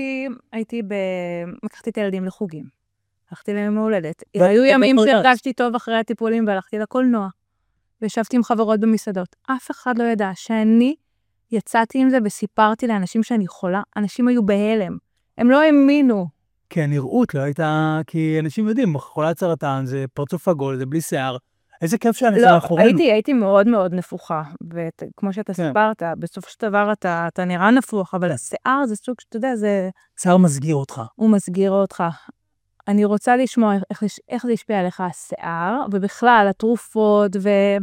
לקחתי את הילדים לחוגים. הלכתי להם מהולדת. היו ימים שהרגשתי טוב אחרי הטיפולים, והלכתי לקולנוע. וישבתי עם חברות במסעדות. אף אחד לא ידע שאני יצאתי עם זה וסיפרתי לאנשים שאני חולה. אנשים היו בהלם. הם לא האמינו. כי הנראות לא הייתה, כי אנשים יודעים, חולת סרטן זה פרצוף עגול, זה בלי שיער. איזה כיף שאני מאחורינו. הייתי מאוד מאוד נפוחה, וכמו שאתה סיפרת, בסוף של דבר אתה נראה נפוח, אבל השיער זה סוג שאתה יודע, זה... שיער מסגיר אותך. הוא מסגיר אותך. אני רוצה לשמוע איך זה ישפיע עליך השיער, ובכלל, התרופות,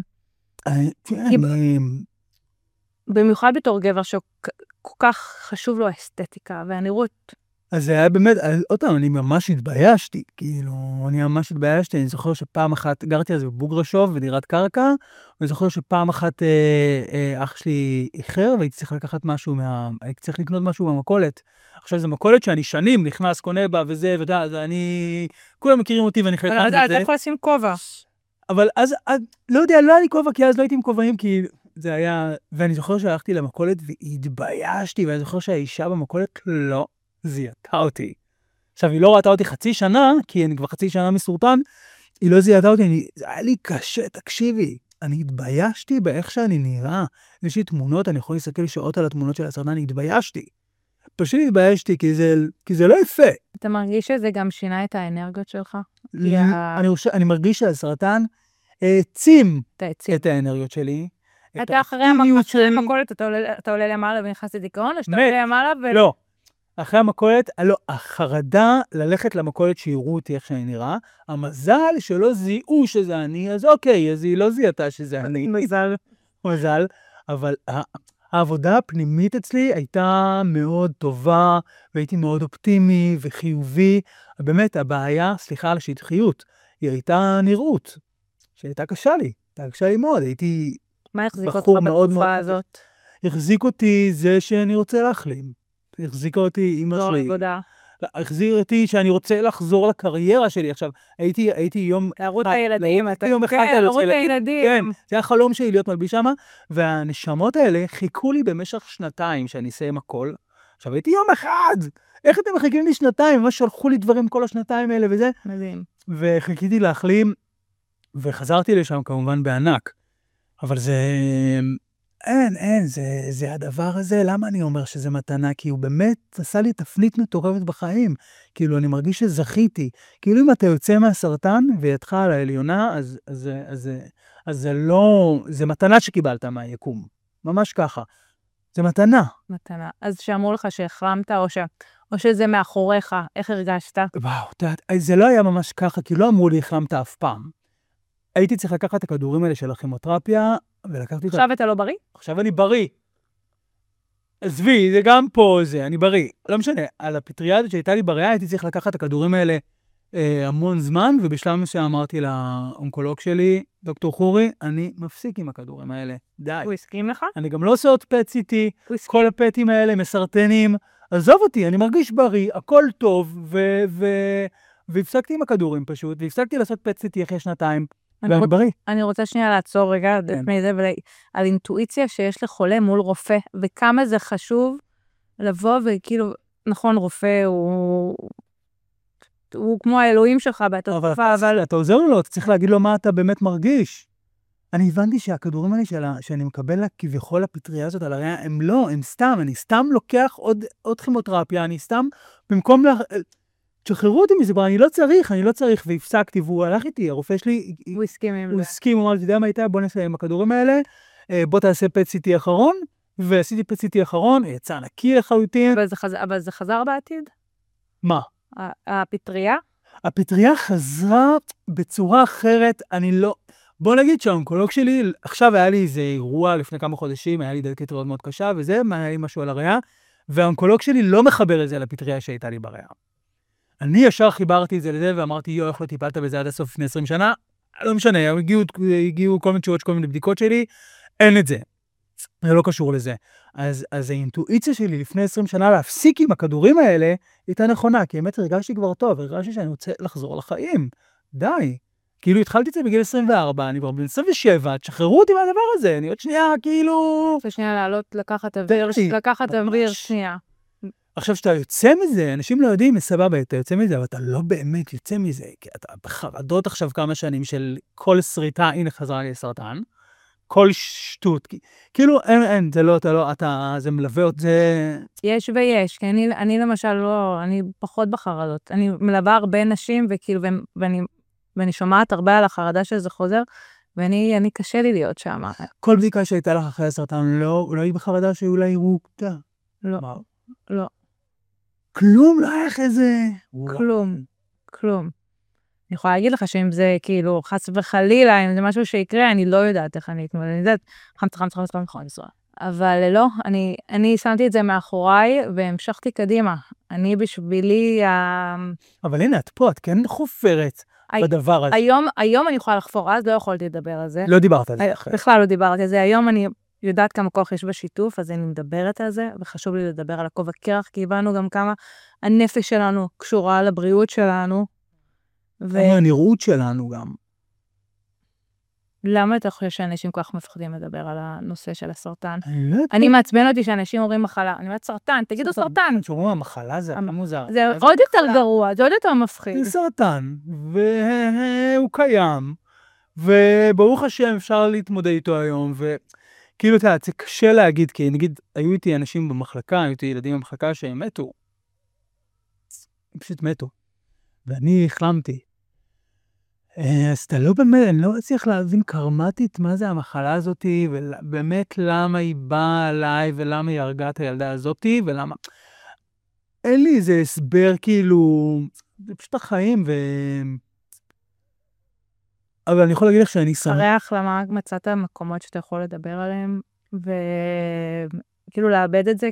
במיוחד בתור גבר שכל כך חשוב לו האסתטיקה, והנראות... אז זה היה באמת, עוד פעם, אני ממש התביישתי, כאילו, אני זוכר שפעם אחת, גרתי אז בבוגרשוב, בדירת קרקע, ואני זוכר שפעם אחת אח שלי איחר, והייתי צריך לקחת משהו הייתי צריך לקנות משהו במכולת. עכשיו, זו מכולת שאני שנים נכנס, קונה בה וזה, אז כולם מכירים אותי ואני חלק את זה. אתה יכול לשים כובע. אבל אז, לא יודע, לא היה לי כובע, כי אז לא הייתי עם כובעים, כי זה היה, ואני זוכר שהלכתי למכולת והתביישתי, ואני זוכר שהאישה במכולת לא זיהתה אותי. עכשיו, היא לא ראתה אותי חצי שנה, כי אני כבר חצי שנה מסורטן, היא לא זיהתה אותי, זה היה לי קשה, תקשיבי, אני התביישתי באיך שאני נראה. יש לי תמונות, אני יכול להסתכל שעות על התמונות של הסרטן, אני התביישתי. פשוט התביישתי, כי זה לא יפה. אתה מרגיש שזה גם שינה את האנרגיות שלך? אני מרגיש שהסרטן העצים את האנרגיות שלי. אתה אחרי המכולת, אתה עולה למעלה ונכנס לדיכאון, או שאתה עולה למעלה לא. אחרי המכולת, החרדה ללכת למכולת שיראו אותי איך שאני נראה, המזל שלא זיהו שזה אני, אז אוקיי, אז היא לא זיהתה שזה אני. מזל. אבל העבודה הפנימית אצלי הייתה מאוד טובה, והייתי מאוד אופטימי וחיובי. באמת, הבעיה, סליחה על השטחיות, היא הייתה נראות, שהייתה קשה לי. הייתה קשה לי מאוד, הייתי מה החזיק אותך בתקופה הזאת? החזיק אותי זה שאני רוצה להחלים. החזיק אותי אמא שלי. החזיר אותי שאני רוצה לחזור לקריירה שלי. עכשיו, הייתי יום... להראות הילדים. להראות הילדים. כן, זה היה חלום שלי להיות מלביש שמה, והנשמות האלה חיכו לי במשך 2 שאני אסיים הכל. עכשיו, הייתי יום אחד. איך אתם מחכים לי 2? ממש שלחו לי דברים כל 2 האלה וזה. מדהים. וחיכיתי להחלים, וחזרתי לשם כמובן בענק. אבל זה... אין, זה הדבר הזה, למה אני אומר שזה מתנה? כי הוא באמת עשה לי תפנית מטורפת בחיים. כאילו, אני מרגיש שזכיתי. כאילו, אם אתה יוצא מהסרטן וידך על העליונה, אז זה לא... זה מתנה שקיבלת מהיקום. ממש ככה. זה מתנה. מתנה. אז שאמרו לך שהחלמת, או שזה מאחוריך, איך הרגשת? וואו, זה לא היה ממש ככה, כי לא אמרו לי החלמת אף פעם. הייתי צריך לקחת את הכדורים האלה של הכימותרפיה, עכשיו אתה לא בריא? עכשיו אני בריא. עזבי, זה גם פה זה, אני בריא. לא משנה, על הפטריה שהייתה לי בריאה, הייתי צריך לקחת את הכדורים האלה המון זמן, ובשלב מסוים אמרתי לאונקולוג שלי, דוקטור חורי, אני מפסיק עם הכדורים האלה. די. הוא הסכים לך? אני גם לא עושה עוד פט-סיטי, כל הפטים האלה מסרטנים. עזוב אותי, אני מרגיש בריא, הכל טוב, והפסקתי עם הכדורים פשוט, והפסקתי לעשות פט-סיטי אחרי שנתיים, אני ואני רוצ- בריא. אני רוצה שנייה לעצור רגע לפני זה, על אינטואיציה שיש לחולה מול רופא, וכמה זה חשוב לבוא וכאילו, נכון, רופא הוא כמו האלוהים שלך בתקופה, אבל אתה עוזר לו, אתה צריך להגיד לו מה אתה באמת מרגיש. אני הבנתי שהכדורים האלה שאני מקבל כביכול הפטריה הזאת על הריאה, הם לא, הם סתם, אני סתם לוקח עוד כימותרפיה, אני סתם, במקום תשחררו אותי מזה, אני לא צריך, והפסקתי, והוא הלך איתי, הרופא שלי, הוא הסכים עם זה. הוא הסכים, הוא אמר, אתה יודע מה הייתה, בוא נסיים עם הכדורים האלה, בוא תעשה פט-סיטי אחרון, ועשיתי פט-סיטי אחרון, יצא נקי לחלוטין. אבל זה חזר בעתיד? מה? הפטריה? הפטריה חזרה בצורה אחרת, אני לא... בוא נגיד שהאונקולוג שלי, עכשיו היה לי איזה אירוע לפני כמה חודשים, היה לי דלקת ריאות מאוד קשה, וזה, היה לי משהו על הריאה, והאונקולוג שלי לא מחבר את זה לפטריה שהייתה לי בריאה. אני ישר חיברתי את זה לזה, ואמרתי, איך לא טיפלת בזה עד הסוף לפני 20 שנה? לא משנה, הגיעו כל מיני תשובות, כל מיני בדיקות שלי, אין את זה. זה לא קשור לזה. אז האינטואיציה שלי לפני 20 שנה להפסיק עם הכדורים האלה, הייתה נכונה, כי באמת הרגשתי כבר טוב, הרגשתי שאני רוצה לחזור לחיים. די. כאילו התחלתי את זה בגיל 24, אני כבר בן 27, תשחררו אותי מהדבר הזה, אני עוד שנייה כאילו... שנייה לעלות, לקחת אוויר שנייה. עכשיו שאתה יוצא מזה, אנשים לא יודעים, סבבה, אתה יוצא מזה, אבל אתה לא באמת יוצא מזה, כי אתה בחרדות עכשיו כמה שנים של כל שריטה, הנה חזרה לי לסרטן, כל שטות, כאילו אין, זה לא, זה מלווה אותי, זה... יש ויש, כי אני למשל לא, אני פחות בחרדות, אני מלווה הרבה נשים, וכאילו, ואני שומעת הרבה על החרדה שזה חוזר, ואני קשה לי להיות שם. כל בדיקה שהייתה לך אחרי הסרטן, לא היא בחרדה שאולי יראו אותה. לא. כלום, לא היה לך איזה... כלום. אני יכולה להגיד לך שאם זה כאילו חס וחלילה, אם זה משהו שיקרה, אני לא יודעת איך אני אתמודד. אני יודעת, חמץ, אבל לא, אני שמתי את זה מאחוריי, והמשכתי קדימה. אני בשבילי... אבל הנה, את פה, את כן חופרת בדבר הזה. היום אני יכולה לחפור, אז לא יכולתי לדבר על זה. לא דיברת על זה אחרי. בכלל לא דיברתי על זה. היום אני יודעת כמה כוח יש בשיתוף, אז אני מדברת על זה, וחשוב לי לדבר על הכובע קרח, כי הבנו גם כמה הנפש שלנו קשורה לבריאות שלנו. הנראות שלנו גם. למה אתה חושב שאנשים כל כך מפחדים לדבר על הנושא של הסרטן? אני אני מעצבן אותי שאנשים אומרים מחלה. אני אומרת סרטן, תגידו סרטן. שאומרים, המחלה זה מוזר. זה עוד יותר גרוע, זה עוד יותר מפחיד. זה סרטן, והוא קיים, וברוך השם אפשר להתמודד איתו היום, וכאילו, אתה יודע, זה קשה להגיד, כי נגיד, היו איתי אנשים במחלקה, היו איתי ילדים במחלקה שהם מתו. הם פשוט מתו. ואני החלמתי. אז אתה לא באמת, אני לא צריך להבין קרמטית מה זה המחלה הזאת, ובאמת למה היא באה עליי, ולמה היא הרגה את הילדה הזאת, ולמה... אין לי איזה הסבר כאילו, זה פשוט החיים, אבל אני יכול להגיד לך שאני שמח. אחרי ההחלמה מצאת מקומות שאתה יכול לדבר עליהם, וכאילו לאבד את זה.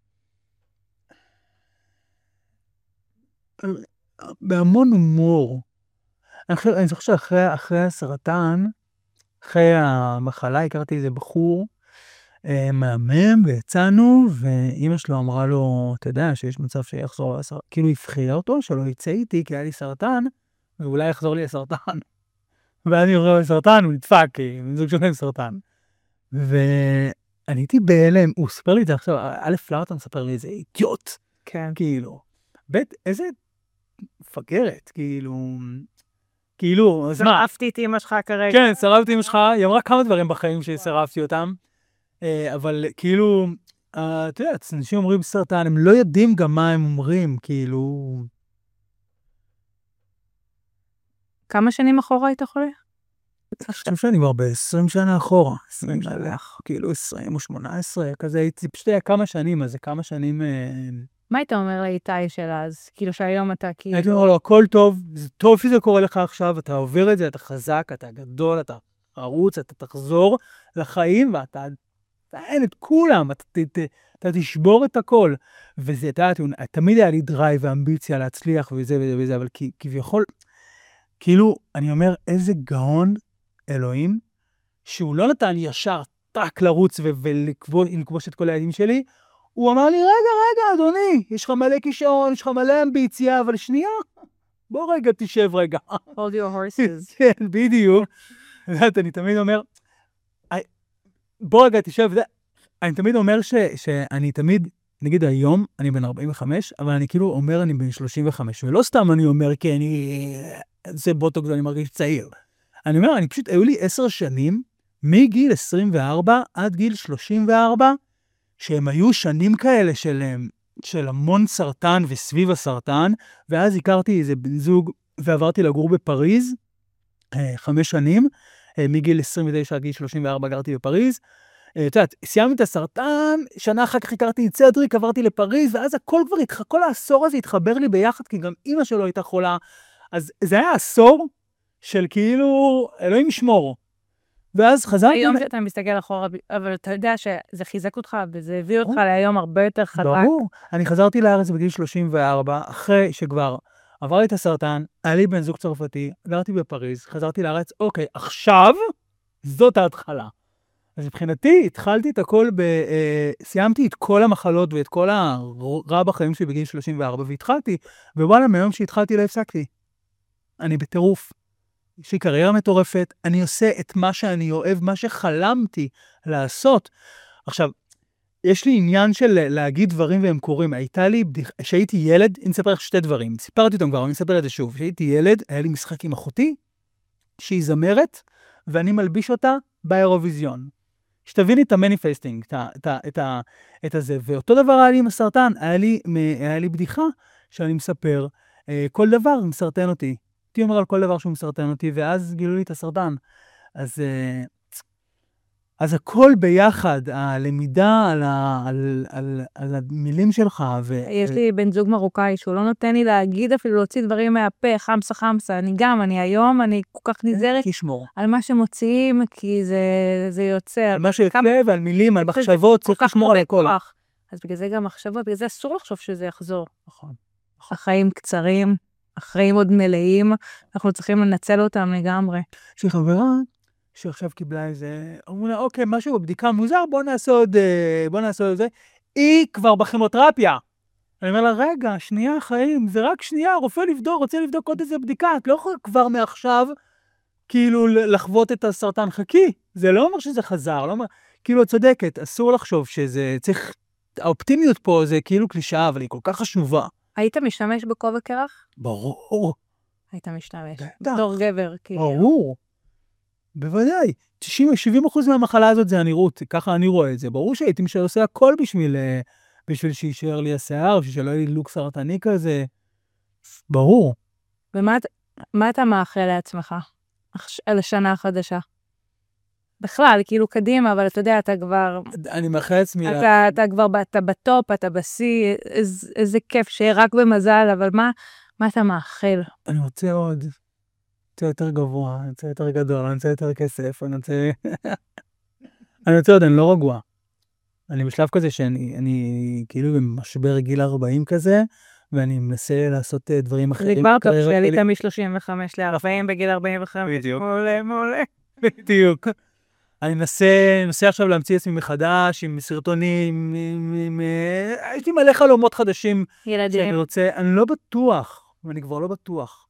בהמון הומור. אני זוכר שאחרי הסרטן, אחרי המחלה, הכרתי איזה בחור מהמם, ויצאנו, ואמא שלו אמרה לו, אתה יודע, שיש מצב שיחזור לסרטן, כאילו הפחידה אותו, שלא יצא איתי, כי היה לי סרטן, ואולי יחזור לי לסרטן. ואני רואה לסרטן, הוא נדפק, כי זוג שונה עם סרטן. ואני הייתי בהלם, הוא ספר לי את זה עכשיו, א' פלאוטון ספר לי איזה אידיוט. כן. כאילו, איזה מפגרת, כאילו, אז מה? שרפתי את אמא שלך כרגע. כן, שרפתי אמא שלך, היא אמרה כמה דברים בחיים ששרפתי אותם, אבל כאילו, אתה יודע, אנשים אומרים סרטן, הם לא יודעים גם מה הם אומרים, כאילו... כמה שנים אחורה היית חולה? אני חושב שאני כבר ב-20 שנה אחורה, 20 שנה, כאילו 20 או 18, כזה, הייתי פשוט היה כמה שנים, אז זה כמה שנים... מה היית אומר לאיתי של אז? כאילו שהיום אתה כאילו... הייתי אומר לו, הכל טוב, זה טוב שזה קורה לך עכשיו, אתה עובר את זה, אתה חזק, אתה גדול, אתה ערוץ, אתה תחזור לחיים, ואתה תען את כולם, אתה תשבור את הכל. וזה, אתה יודעת, תמיד היה לי דרייב ואמביציה להצליח וזה וזה וזה, אבל כביכול, כאילו, אני אומר, איזה גאון אלוהים, שהוא לא נתן לי ישר טק לרוץ ולכבוש את כל הילדים שלי, הוא אמר לי, רגע, אדוני, יש לך מלא כישרון, יש לך מלא אמביציה, אבל שנייה, בוא רגע, תשב רגע. hold your horses. כן, בדיוק. אני תמיד אומר, בוא רגע, תשב, אני תמיד אומר שאני תמיד, נגיד היום, אני בן 45, אבל אני כאילו אומר, אני בן 35, ולא סתם אני אומר, כי זה בוטוקס, ואני מרגיש צעיר. אני אומר, אני פשוט, היו לי 10 שנים, מגיל 24 עד גיל 34, שהם היו שנים כאלה של המון סרטן וסביב הסרטן, ואז הכרתי איזה בן זוג, ועברתי לגור בפריז, 5 שנים, מגיל 29 עד גיל 34 גרתי בפריז, את יודעת, סיימתי את הסרטן, שנה אחר כך הכרתי את צדריק, עברתי לפריז, ואז כל העשור הזה התחבר לי ביחד, כי גם אמא שלו הייתה חולה, אז זה היה עשור של כאילו, אלוהים ישמור. ואז חזרתי... היום שאתה מסתכל אחורה, אבל אתה יודע שזה חיזק אותך, וזה הביא אותך להיום הרבה יותר חזק. ברור. אני חזרתי לארץ בגיל 34, אחרי שכבר עברתי את הסרטן, היה לי בן זוג צרפתי, גרתי בפריז, חזרתי לארץ, אוקיי, עכשיו זאת ההתחלה. אז מבחינתי, התחלתי את הכל, סיימתי את כל המחלות ואת כל הרע בחיים שלי בגיל 34, והתחלתי, ווואלה, מהיום שהתחלתי לא הפסקתי. אני בטירוף. יש לי קריירה מטורפת, אני עושה את מה שאני אוהב, מה שחלמתי לעשות. עכשיו, יש לי עניין של להגיד דברים והם קורים. הייתה לי, כשהייתי ילד, אני אספר לך 2 דברים. סיפרתי אותם כבר, אני אספר את זה שוב. כשהייתי ילד, היה לי משחק עם אחותי, שהיא זמרת, ואני מלביש אותה באירוויזיון. שתביני את המניפסטינג, את הזה. ואותו דבר היה לי עם הסרטן. היה לי בדיחה שאני מספר, כל דבר מסרטן אותי. הייתי אומר על כל דבר שהוא מסרטן אותי, ואז גילו לי את הסרטן. אז הכל ביחד, הלמידה על המילים שלך. יש לי בן זוג מרוקאי, שהוא לא נותן לי להגיד אפילו להוציא דברים מהפה, חמסה. אני היום, אני כל כך נזהרת על מה שמוציאים, כי זה יוצא. על מה שיוצא ועל מילים, על מחשבות, צריך לשמור על הכל. אז בגלל זה גם מחשבות, בגלל זה אסור לחשוב שזה יחזור. נכון. החיים קצרים, החיים עוד מלאים, אנחנו צריכים לנצל אותם לגמרי. יש לי חברה שעכשיו קיבלה איזה, אמרו לה, אוקיי, משהו בבדיקה מוזר, בוא נעשה עוד זה. היא כבר בכימותרפיה. אני אומר לה, רגע, שנייה חיים, זה רק שנייה, הרופא רוצה לבדוק עוד איזה בדיקה, את לא יכולה כבר מעכשיו, כאילו, לחוות את הסרטן, חכי. זה לא אומר שזה חזר, לא אומר, כאילו, את צודקת, אסור לחשוב שזה צריך, האופטימיות פה זה כאילו קלישאה, אבל היא כל כך חשובה. היית משתמש בכובע קרח? ברור. היית משתמש. בתור גבר, כאילו. ברור. בוודאי. 70% מהמחלה הזאת זה הנראות, ככה אני רואה את זה. ברור שהייתי עושה הכל בשביל שישאר לי השיער, בשביל שלא יהיה לי לוק סרטני כזה. ברור. ומה אתה מאחל לעצמך על השנה החדשה? בכלל, כאילו קדימה, אבל אתה יודע, אתה כבר... אני מאחל לעצמי... אתה בטופ, אתה בשיא, איזה כיף, שיהיה רק במזל, אבל מה אתה מאחל? אני רוצה עוד... יותר גבוה, אני רוצה יותר גדול, אני רוצה יותר כסף, אני רוצה עוד, אני לא רגוע. אני בשלב כזה שאני כאילו במשבר גיל 40 כזה, ואני מנסה לעשות דברים אחרים. זה כבר טוב, שעלית מ-35 ל-40 בגיל 45. בדיוק. מעולה. בדיוק. אני מנסה עכשיו להמציא עצמי מחדש, עם סרטונים, יש לי מלא חלומות חדשים. ילדים. שאני רוצה, אני לא בטוח, ואני כבר לא בטוח.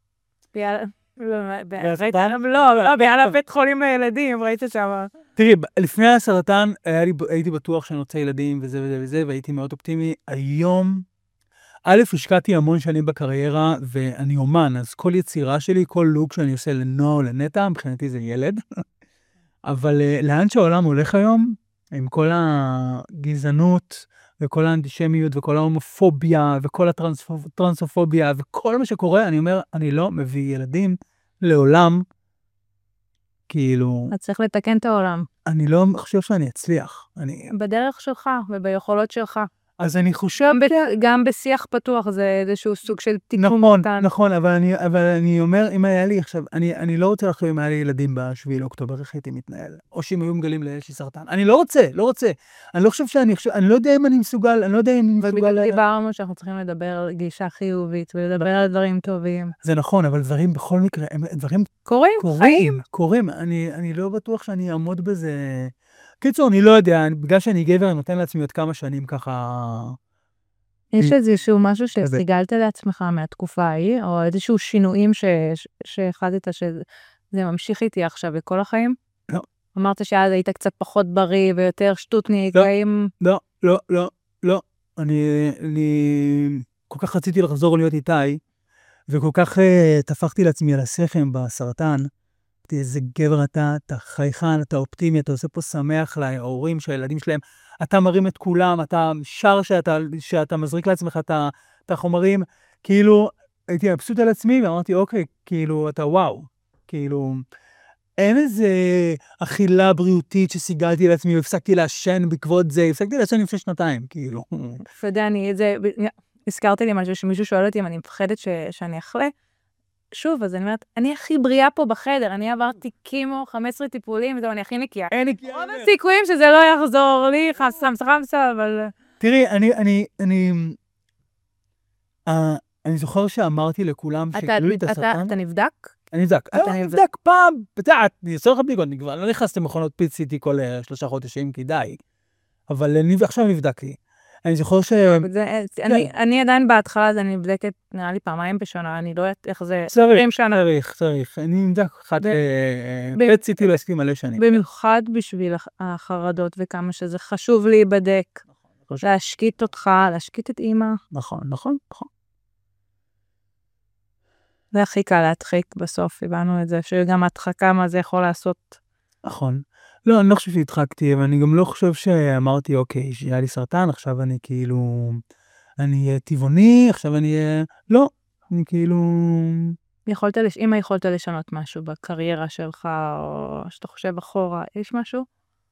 בעל בית חולים לילדים, ראית שם. תראי, לפני הסרטן הייתי בטוח שאני רוצה ילדים וזה וזה וזה, והייתי מאוד אופטימי. היום, השקעתי המון שנים בקריירה, ואני אומן, אז כל יצירה שלי, כל לוק שאני עושה לנועה או לנטע, מבחינתי זה ילד. אבל לאן שהעולם הולך היום, עם כל הגזענות, וכל האנטישמיות, וכל ההומופוביה, וכל הטרנסופוביה, וכל מה שקורה, אני אומר, אני לא מביא ילדים לעולם, כאילו... אתה צריך לתקן את העולם. אני לא חושב שאני אצליח. בדרך שלך, וביכולות שלך. אז אני חושב... גם בשיח פתוח, זה איזשהו סוג של תיקון קטן. נכון, אבל אני אומר, אם היה לי עכשיו, אני לא רוצה לחשוב אם היה לי ילדים ב7 לאוקטובר, איך הייתי מתנהל, או שאם היו מגלים לי סרטן. אני לא רוצה. אני לא חושב אני לא יודע אם אני מסוגל, דיברנו שאנחנו צריכים לדבר על גישה חיובית, ולדבר על דברים טובים. זה נכון, אבל דברים בכל מקרה, דברים קורים. אני לא בטוח שאני אעמוד בזה... קיצור, אני לא יודע, בגלל שאני גבר, אני נותן לעצמי עוד כמה שנים ככה יש איזשהו משהו שסיגלת לעצמך מהתקופה ההיא, או איזשהו שינויים שהחלטת שזה ממשיך איתי עכשיו בכל החיים? לא. אמרת שאז היית קצת פחות בריא ויותר שטוטניק, והאם... לא. אני כל כך רציתי לחזור להיות איתי, וכל כך תפחתי לעצמי על השכם בסרטן. איזה גבר אתה חייכן, אתה אופטימי, אתה עושה פה שמח להורים שהילדים שלהם, אתה מרים את כולם, אתה שר שאתה מזריק לעצמך את החומרים, כאילו, הייתי מבסוט על עצמי, ואמרתי, אוקיי, כאילו, אתה וואו, כאילו, אין איזה אכילה בריאותית שסיגלתי לעצמי, והפסקתי לעשן בעקבות זה, הפסקתי לעשן לפני 2 כאילו. פדני, הזכרתי לי משהו שמישהו שואל אותי אם אני מפחדת שאני אחלה, שוב, אז אני אומרת, אני הכי בריאה פה בחדר, אני עברתי קימו, 15 טיפולים, וזהו, אני הכי נקייה. רוב הסיכויים שזה לא יחזור לי, חמסה, אבל... תראי, אני זוכר שאמרתי לכולם שגילו לי את הסרטן. אתה נבדק? אני נבדק פעם, אני אעשה לך בדיקות, אני כבר לא נכנס למכונות PET-CT כל 3 חודשים, כי די. אבל עכשיו נבדקתי. אני זוכר אני עדיין בהתחלה, אז אני נבדקת, נראה לי פעמיים בשנה, אני לא יודעת איך זה... צריך. אני נבדק אחת, PET-CT לא הסכים מלא שנים. במיוחד בשביל החרדות וכמה שזה חשוב להיבדק, להשקיט אותך, להשקיט את אמא. נכון. זה הכי קל להדחיק בסוף, הבנו את זה, שגם הדחקה מה זה יכול לעשות. נכון. לא, אני לא חושב שהדחקתי, אבל אני גם לא חושב שאמרתי, אוקיי, שהיה לי סרטן, עכשיו אני כאילו, אני אהיה טבעוני, עכשיו אני אהיה, לא, אני כאילו... אם יכולת לשנות משהו בקריירה שלך, או שאתה חושב אחורה, יש משהו?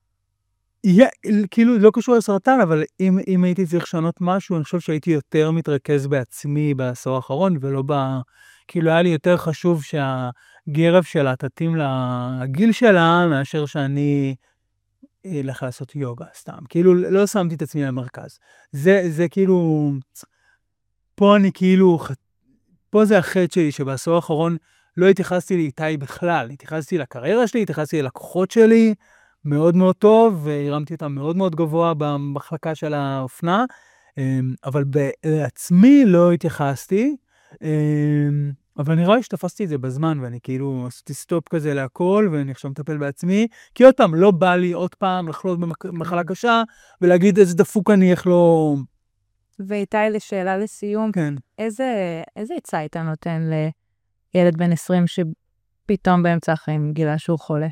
כאילו, לא קשור לסרטן, אבל אם הייתי צריך לשנות משהו, אני חושב שהייתי יותר מתרכז בעצמי בעשור האחרון, ולא כאילו היה לי יותר חשוב שהגרב שלה תתאים לגיל שלה, מאשר שאני אלך לעשות יוגה סתם. כאילו, לא שמתי את עצמי למרכז. זה כאילו, פה זה החטא שלי, שבעשור האחרון לא התייחסתי לאיתי בכלל. התייחסתי לקריירה שלי, התייחסתי ללקוחות שלי, מאוד מאוד טוב, והרמתי אותם מאוד מאוד גבוה במחלקה של האופנה, אבל בעצמי לא התייחסתי, אבל אני רואה שתפסתי את זה בזמן, ואני כאילו עשיתי סטופ כזה להכל, ואני עכשיו מטפל בעצמי, כי עוד פעם, לא בא לי עוד פעם לחלות במחלה קשה, ולהגיד איזה דפוק אני, איך לא... ואיתי, לשאלה לסיום, כן. איזה עצה היית נותן לילד בן 20 שפתאום באמצע החיים גילה שהוא חולה?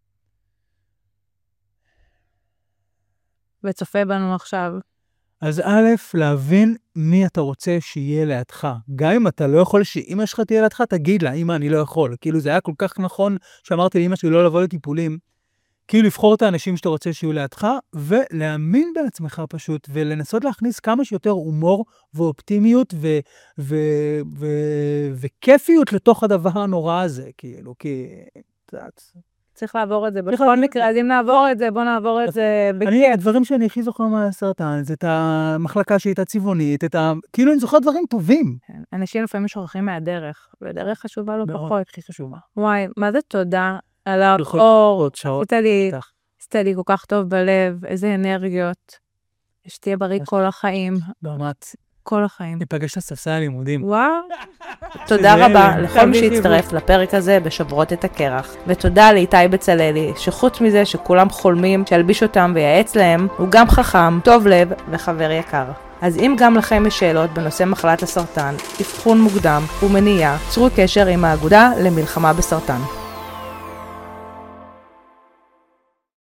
וצופה בנו עכשיו. אז א', להבין מי אתה רוצה שיהיה לידך. גם אם אתה לא יכול שאמא שלך תהיה לידך, תגיד לה, אמא, אני לא יכול. כאילו זה היה כל כך נכון שאמרתי לאמא שלי לא לבוא לטיפולים. כאילו לבחור את האנשים שאתה רוצה שיהיו לידך, ולהאמין בעצמך פשוט, ולנסות להכניס כמה שיותר הומור ואופטימיות וכיפיות לתוך הדבר הנורא הזה, כאילו, כי... צריך לעבור את זה, בכל מקרה, אז אם נעבור את זה, בוא נעבור את זה בכיף. הדברים שאני הכי זוכר מהסרטן, זה את המחלקה שהייתה צבעונית, כאילו אני זוכר דברים טובים. אנשים לפעמים שוכחים מהדרך, ודרך חשובה לא פחות. הכי חשובה. וואי, מה זה תודה על האור, עשתה לי כל כך טוב בלב, איזה אנרגיות, שתהיה בריא כל החיים. באמת. כל החיים. ניפגש לספסל הלימודים. וואו. תודה רבה לכל מי שהצטרף לפרק הזה בשברות את הקרח. ותודה לאיתי בצללי, שחוץ מזה שכולם חולמים שילביש אותם וייעץ להם, הוא גם חכם, טוב לב וחבר יקר. אז אם גם לכם יש שאלות בנושא מחלת הסרטן, אבחון מוקדם ומניעה, צרו קשר עם האגודה למלחמה בסרטן.